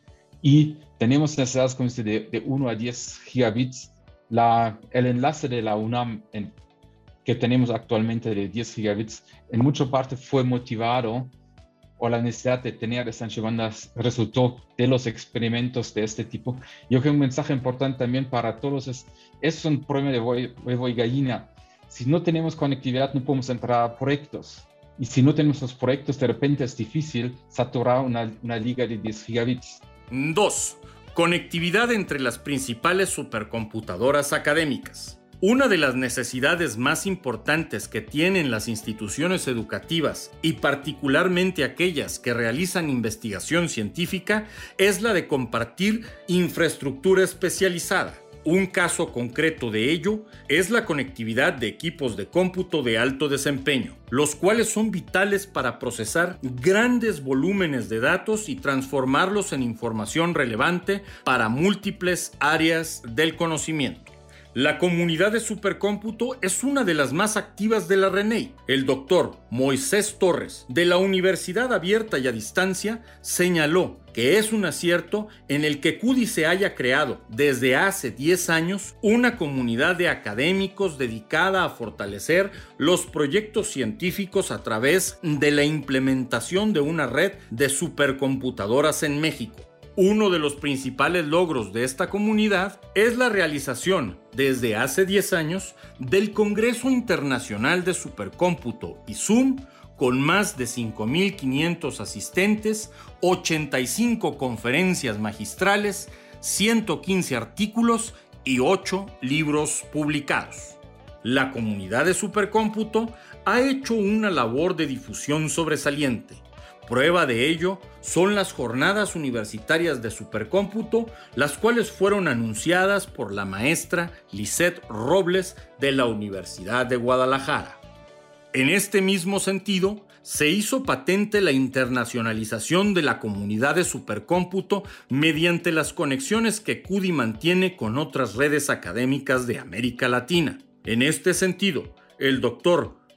Y tenemos necesidades como este de, de uno a diez gigabits. La, el enlace de la UNAM en, que tenemos actualmente de diez gigabits, en mucha parte fue motivado, o la necesidad de tener esta ancho de banda resultó de los experimentos de este tipo. Yo creo que un mensaje importante también para todos es, es un problema de huevo y gallina. Si no tenemos conectividad, no podemos entrar a proyectos. Y si no tenemos los proyectos, de repente es difícil saturar una, una liga de diez gigabits. dos. Conectividad entre las principales supercomputadoras académicas. Una de las necesidades más importantes que tienen las instituciones educativas, y particularmente aquellas que realizan investigación científica, es la de compartir infraestructura especializada. Un caso concreto de ello es la conectividad de equipos de cómputo de alto desempeño, los cuales son vitales para procesar grandes volúmenes de datos y transformarlos en información relevante para múltiples áreas del conocimiento. La comunidad de supercómputo es una de las más activas de la RENEI. El doctor Moisés Torres, de la Universidad Abierta y a Distancia, señaló que es un acierto en el que CUDI se haya creado desde hace diez años una comunidad de académicos dedicada a fortalecer los proyectos científicos a través de la implementación de una red de supercomputadoras en México. Uno de los principales logros de esta comunidad es la realización, desde hace diez años, del Congreso Internacional de Supercómputo y Zoom, con más de cinco mil quinientos asistentes, ochenta y cinco conferencias magistrales, ciento quince artículos y ocho libros publicados. La comunidad de supercómputo ha hecho una labor de difusión sobresaliente. Prueba de ello son las jornadas universitarias de supercómputo, las cuales fueron anunciadas por la maestra Lisette Robles de la Universidad de Guadalajara. En este mismo sentido, se hizo patente la internacionalización de la comunidad de supercómputo mediante las conexiones que CUDI mantiene con otras redes académicas de América Latina. En este sentido, el doctor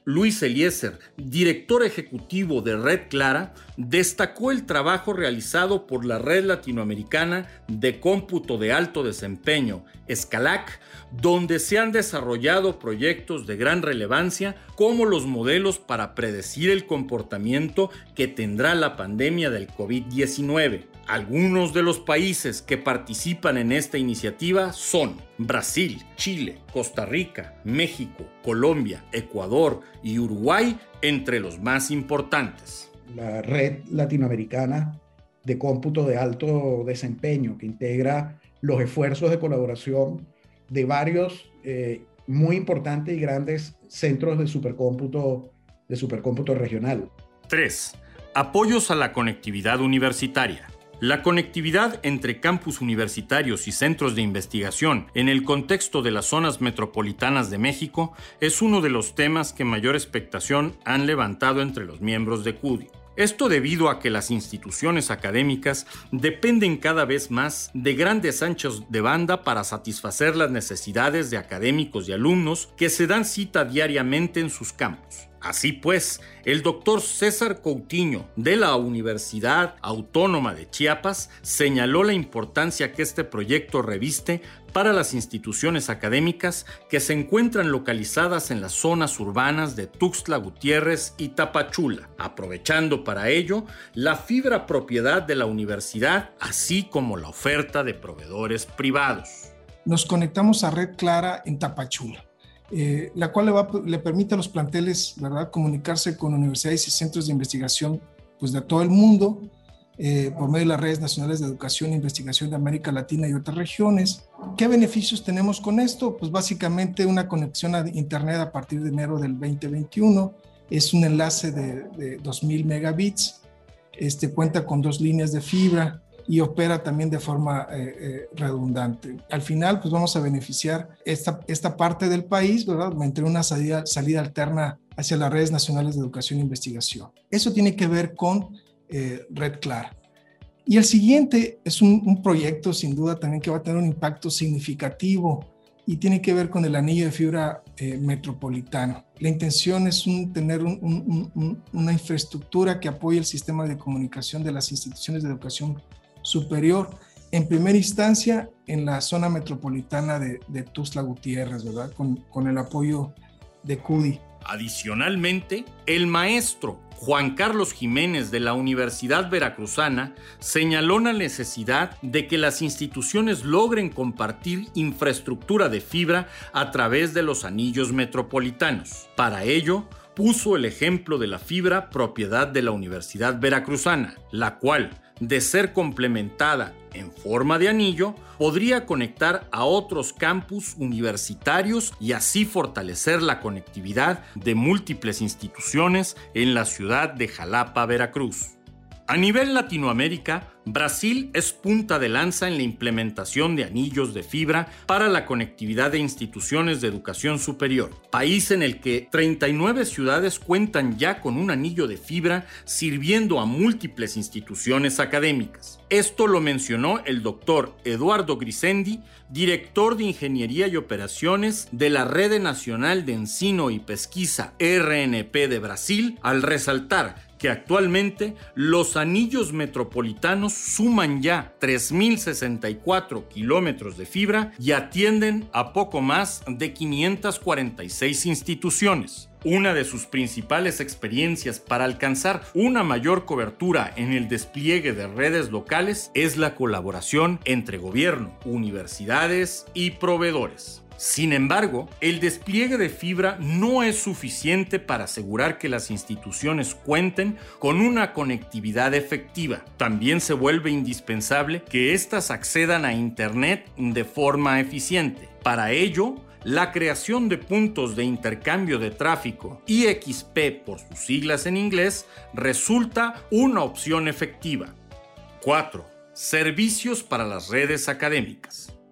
Luis Eliezer, director ejecutivo de Red Clara, destacó el trabajo realizado por la Red Latinoamericana de Cómputo de Alto Desempeño, SCALAC, donde se han desarrollado proyectos de gran relevancia como los modelos para predecir el comportamiento que tendrá la pandemia del COVID diecinueve. Algunos de los países que participan en esta iniciativa son Brasil, Chile, Costa Rica, México, Colombia, Ecuador y Uruguay, entre los más importantes. La Red Latinoamericana de Cómputo de Alto Desempeño, que integra los esfuerzos de colaboración de varios eh, muy importantes y grandes centros de supercómputo, de supercómputo regional. tres. Apoyos a la conectividad universitaria. La conectividad entre campus universitarios y centros de investigación en el contexto de las zonas metropolitanas de México es uno de los temas que mayor expectación han levantado entre los miembros de C U D I. Esto debido a que las instituciones académicas dependen cada vez más de grandes anchos de banda para satisfacer las necesidades de académicos y alumnos que se dan cita diariamente en sus campus. Así pues, el doctor César Coutinho, de la Universidad Autónoma de Chiapas, señaló la importancia que este proyecto reviste para las instituciones académicas que se encuentran localizadas en las zonas urbanas de Tuxtla Gutiérrez y Tapachula, aprovechando para ello la fibra propiedad de la universidad, así como la oferta de proveedores privados. Nos conectamos a Red Clara en Tapachula. Eh, la cual le, va, le permite a los planteles, ¿verdad?, comunicarse con universidades y centros de investigación pues, de todo el mundo eh, por medio de las redes nacionales de educación e investigación de América Latina y otras regiones. ¿Qué beneficios tenemos con esto? Pues básicamente una conexión a internet a partir de enero del veinte veintiuno. Es un enlace de, de dos mil megabits, este, cuenta con dos líneas de fibra y opera también de forma eh, eh, redundante. Al final, pues vamos a beneficiar esta, esta parte del país, ¿verdad?, entre una salida, salida alterna hacia las redes nacionales de educación e investigación. Eso tiene que ver con eh, Red Clara. Y el siguiente es un, un proyecto, sin duda, también que va a tener un impacto significativo y tiene que ver con el anillo de fibra eh, metropolitano. La intención es un, tener un, un, un, una infraestructura que apoye el sistema de comunicación de las instituciones de educación superior, en primera instancia en la zona metropolitana de, de Tuxtla Gutiérrez, ¿verdad?, con, con el apoyo de C U D I. Adicionalmente, el maestro Juan Carlos Jiménez de la Universidad Veracruzana señaló la necesidad de que las instituciones logren compartir infraestructura de fibra a través de los anillos metropolitanos. Para ello, puso el ejemplo de la fibra propiedad de la Universidad Veracruzana, la cual, de ser complementada en forma de anillo, podría conectar a otros campus universitarios y así fortalecer la conectividad de múltiples instituciones en la ciudad de Jalapa, Veracruz. A nivel Latinoamérica, Brasil es punta de lanza en la implementación de anillos de fibra para la conectividad de instituciones de educación superior, país en el que treinta y nueve ciudades cuentan ya con un anillo de fibra sirviendo a múltiples instituciones académicas. Esto lo mencionó el doctor Eduardo Grisendi, director de Ingeniería y Operaciones de la Rede Nacional de Ensino y Pesquisa R N P de Brasil, al resaltar que actualmente los anillos metropolitanos suman ya tres mil sesenta y cuatro kilómetros de fibra y atienden a poco más de quinientas cuarenta y seis instituciones. Una de sus principales experiencias para alcanzar una mayor cobertura en el despliegue de redes locales es la colaboración entre gobierno, universidades y proveedores. Sin embargo, el despliegue de fibra no es suficiente para asegurar que las instituciones cuenten con una conectividad efectiva. También se vuelve indispensable que éstas accedan a Internet de forma eficiente. Para ello, la creación de puntos de intercambio de tráfico, I X P por sus siglas en inglés, resulta una opción efectiva. cuatro. Servicios para las redes académicas.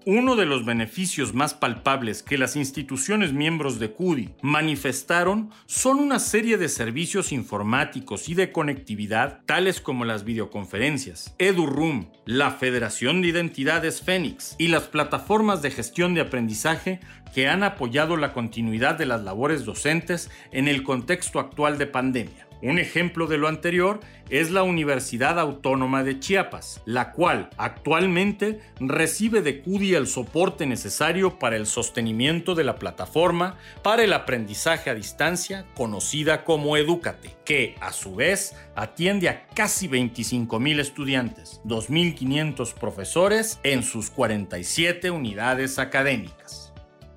Uno de los beneficios más palpables que las instituciones miembros de C U D I manifestaron son una serie de servicios informáticos y de conectividad, tales como las videoconferencias, EduRoom, la Federación de Identidades Fénix y las plataformas de gestión de aprendizaje que han apoyado la continuidad de las labores docentes en el contexto actual de pandemia. Un ejemplo de lo anterior es la Universidad Autónoma de Chiapas, la cual actualmente recibe de C U D I el soporte necesario para el sostenimiento de la plataforma para el aprendizaje a distancia conocida como Edúcate, que a su vez atiende a casi veinticinco mil estudiantes, dos mil quinientos profesores en sus cuarenta y siete unidades académicas.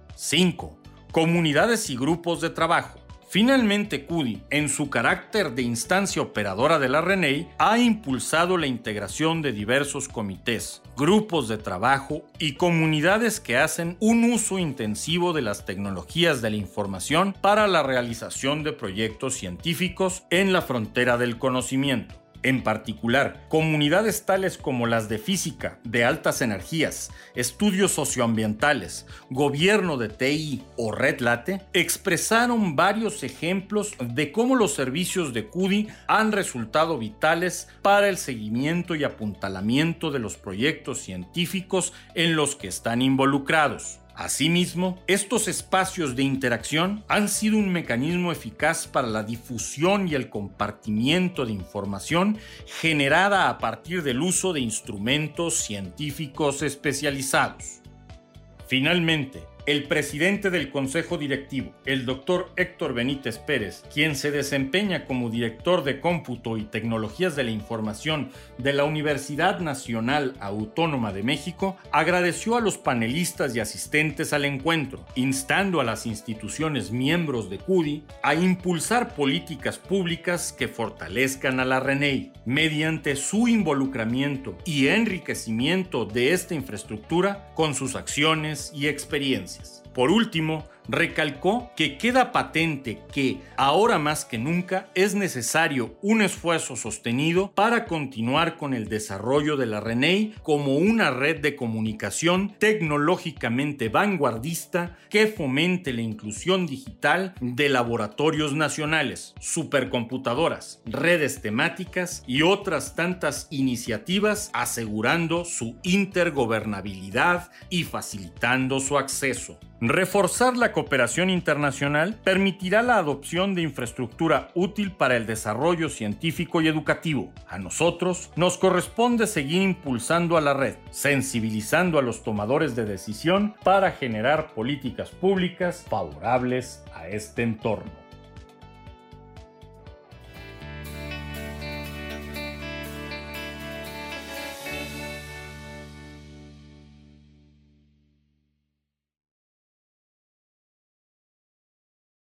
cinco. Comunidades y grupos de trabajo. Finalmente, C U D I, en su carácter de instancia operadora de la RENEI, ha impulsado la integración de diversos comités, grupos de trabajo y comunidades que hacen un uso intensivo de las tecnologías de la información para la realización de proyectos científicos en la frontera del conocimiento. En particular, comunidades tales como las de física, de altas energías, estudios socioambientales, gobierno de T I o Red Late, expresaron varios ejemplos de cómo los servicios de C U D I han resultado vitales para el seguimiento y apuntalamiento de los proyectos científicos en los que están involucrados. Asimismo, estos espacios de interacción han sido un mecanismo eficaz para la difusión y el compartimiento de información generada a partir del uso de instrumentos científicos especializados. Finalmente, el presidente del Consejo Directivo, el doctor Héctor Benítez Pérez, quien se desempeña como director de Cómputo y Tecnologías de la Información de la Universidad Nacional Autónoma de México, agradeció a los panelistas y asistentes al encuentro, instando a las instituciones miembros de C U D I a impulsar políticas públicas que fortalezcan a la RENEI, mediante su involucramiento y enriquecimiento de esta infraestructura con sus acciones y experiencias. Por último, recalcó que queda patente que, ahora más que nunca, es necesario un esfuerzo sostenido para continuar con el desarrollo de la RENEI como una red de comunicación tecnológicamente vanguardista que fomente la inclusión digital de laboratorios nacionales, supercomputadoras, redes temáticas y otras tantas iniciativas, asegurando su intergobernabilidad y facilitando su acceso. Reforzar la cooperación internacional permitirá la adopción de infraestructura útil para el desarrollo científico y educativo. A nosotros nos corresponde seguir impulsando a la red, sensibilizando a los tomadores de decisión para generar políticas públicas favorables a este entorno.